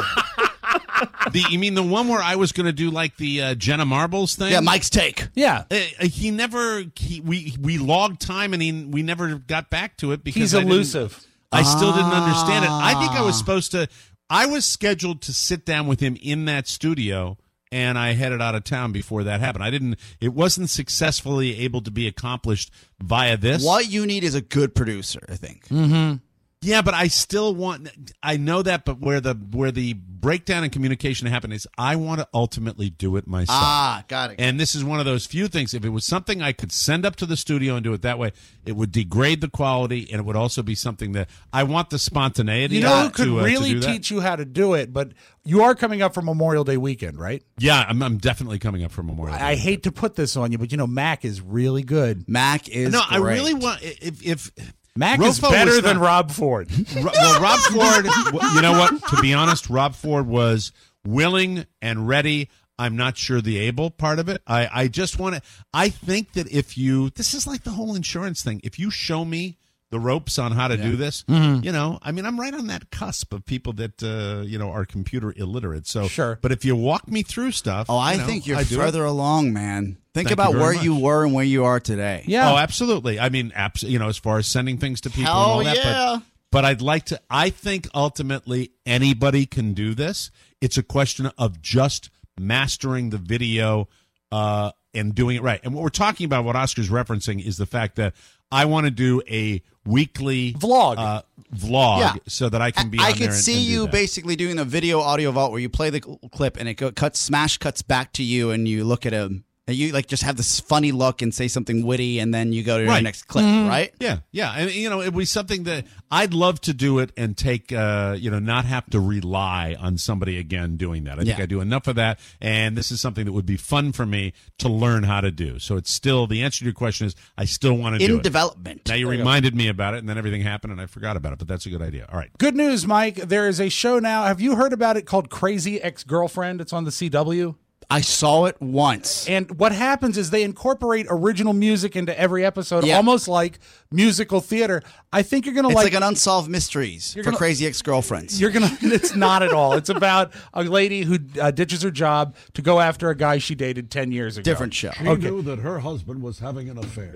the you mean the one where I was going to do like the uh, Jenna Marbles thing? Yeah, Mike's take. Yeah, uh, he never. He, we we logged time and he we never got back to it because He's I didn't- elusive. I still didn't understand it. I think I was Ah. supposed to. I was scheduled to sit down with him in that studio, and I headed out of town before that happened. I didn't. It wasn't successfully able to be accomplished via this. What you need is a good producer, I think. Mm-hmm. Yeah, but I still want. I know that, but where the where the breakdown in communication happened is, I want to ultimately do it myself. Ah, got it. And this is one of those few things. If it was something I could send up to the studio and do it that way, it would degrade the quality, and it would also be something that I want the spontaneity. You know who of could to, uh, to really do that. teach you how to do it? But you are coming up for Memorial Day weekend, right? Yeah, I'm, I'm definitely coming up for Memorial Day. I hate to put this on you, but you know Mac is really good. Mac is no, I really want if if Mac is Rofo better was than not- Rob Ford. Ro- well, Rob Ford, w- you know what? To be honest, Rob Ford was willing and ready. I'm not sure the able part of it. I, I just want to, I think that if you, this is like the whole insurance thing. If you show me the ropes on how to do this, Mhm. you know, I mean, I'm right on that cusp of people that, uh, you know, are computer illiterate. So, Sure. But if you walk me through stuff. Oh, I you know, think you're I do it. further along, man. Think Thank you about very where much. you were and where you are today. Oh, absolutely. I mean, abs- you know, as far as sending things to people Hell and all that. yeah. But, but I'd like to, I think ultimately anybody can do this. It's a question of just mastering the video uh, and doing it right. And what we're talking about, what Oscar's referencing, is the fact that I want to do a weekly vlog, uh, vlog, Yeah. so that I can be. I on could there and- see and do you that. basically doing a video audio vault where you play the cl- clip and it go, cuts, smash cuts back to you, and you look at him. And you like just have this funny look and say something witty, and then you go to your Right. next clip, Mhm. right? Yeah, yeah, and you know, it would be something that I'd love to do it and take, uh, you know, not have to rely on somebody again doing that. I think Yeah. I do enough of that, and this is something that would be fun for me to learn how to do. So it's still, the answer to your question is, I still want to In do it. development. Now you There you go. reminded me about it, and then everything happened, and I forgot about it. But that's a good idea. All right. Good news, Mike. There is a show now. Have you heard about it called Crazy Ex-Girlfriend? It's on the C W. I saw it once. And what happens is they incorporate original music into every episode, Yeah. almost like musical theater. I think you're going to It's like, like, an unsolved mysteries You're for gonna- crazy ex-girlfriends. You're gonna. It's not at all. It's about a lady who uh, ditches her job to go after a guy she dated ten years ago. Different show. She Okay. knew that her husband was having an affair.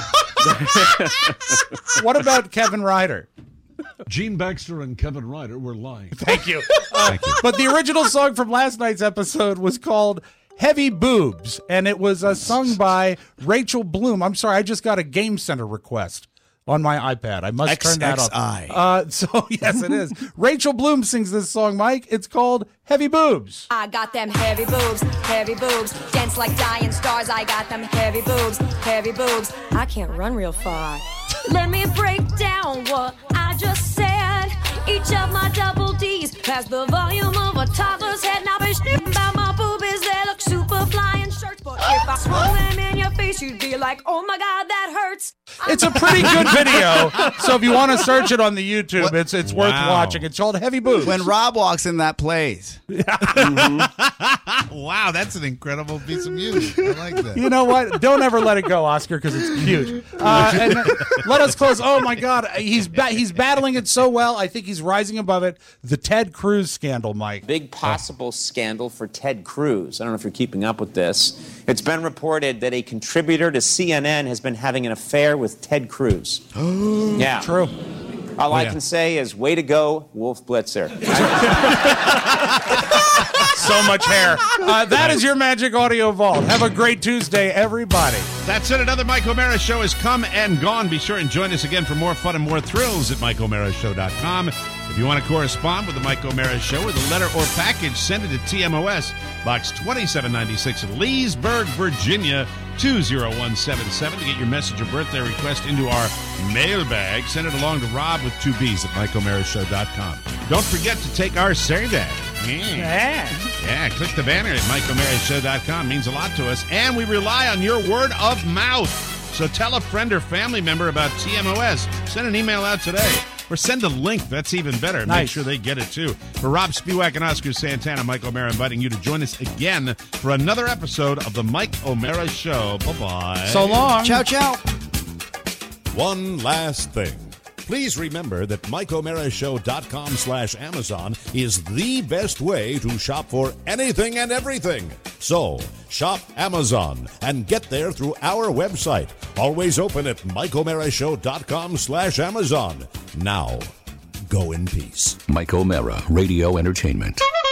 What about Kevin Ryder? Gene Baxter and Kevin Ryder were lying. Thank you. Uh, But the original song from last night's episode was called Heavy Boobs, and it was uh, sung by Rachel Bloom. I'm sorry, I just got a Game Center request on my iPad. I must turn that off. X X I. Uh, so, yes, it is. Rachel Bloom sings this song, Mike. It's called Heavy Boobs. I got them heavy boobs, heavy boobs. Dance like dying stars. I got them heavy boobs, heavy boobs. I can't run real far. Let me break down what I just said. Each of my double D's has the volume of a toddler's head. Now be snipping about my boobies. They look super fly in shirts. But if I swung them in your face, you'd be like, oh my God, that hurts. It's a pretty good video. So if you want to search it on the YouTube, What? it's it's worth Wow. watching. It's called Heavy Boobs. When Rob walks in, that plays. Wow, that's an incredible piece of music. I like that. You know what? Don't ever let it go, Oscar, because it's cute. Uh, and let us close. Oh my God, he's ba- he's battling it so well. I think he's rising above it. The Ted Cruz scandal, Mike. Big possible scandal for Ted Cruz. I don't know if you're keeping up with this. It's been reported that a contributor to C N N has been having an affair with Ted Cruz. Yeah. True. All Oh, I yeah. can say is, way to go, Wolf Blitzer. So much hair. Uh, that is your Magic Audio Vault. Have a great Tuesday, everybody. That's it. Another Mike O'Mara Show has come and gone. Be sure and join us again for more fun and more thrills at Mike O'Mara Show dot com. If you want to correspond with the Mike O'Mara Show with a letter or package, send it to T M O S, Box twenty-seven ninety-six, Leesburg, Virginia, two zero one seven seven. To get your message or birthday request into our mailbag, send it along to Rob with two B's at Mike O'Mara Show dot com. Don't forget to take our survey. Yeah. Yeah, click the banner at Mike O'Mara Show dot com. Means a lot to us. And we rely on your word of mouth. So tell a friend or family member about T M O S. Send an email out today. Or send a link. That's even better. Make Nice. sure they get it, too. For Rob Spiewak and Oscar Santana, Mike O'Mara inviting you to join us again for another episode of the Mike O'Mara Show. Bye-bye. So long. Ciao, ciao. One last thing. Please remember that Mike O'Mara Show dot com slash Amazon is the best way to shop for anything and everything. So, shop Amazon and get there through our website. Always open at Mike O'Mara Show dot com slash Amazon. Now, go in peace. Mike O'Mara, Radio Entertainment.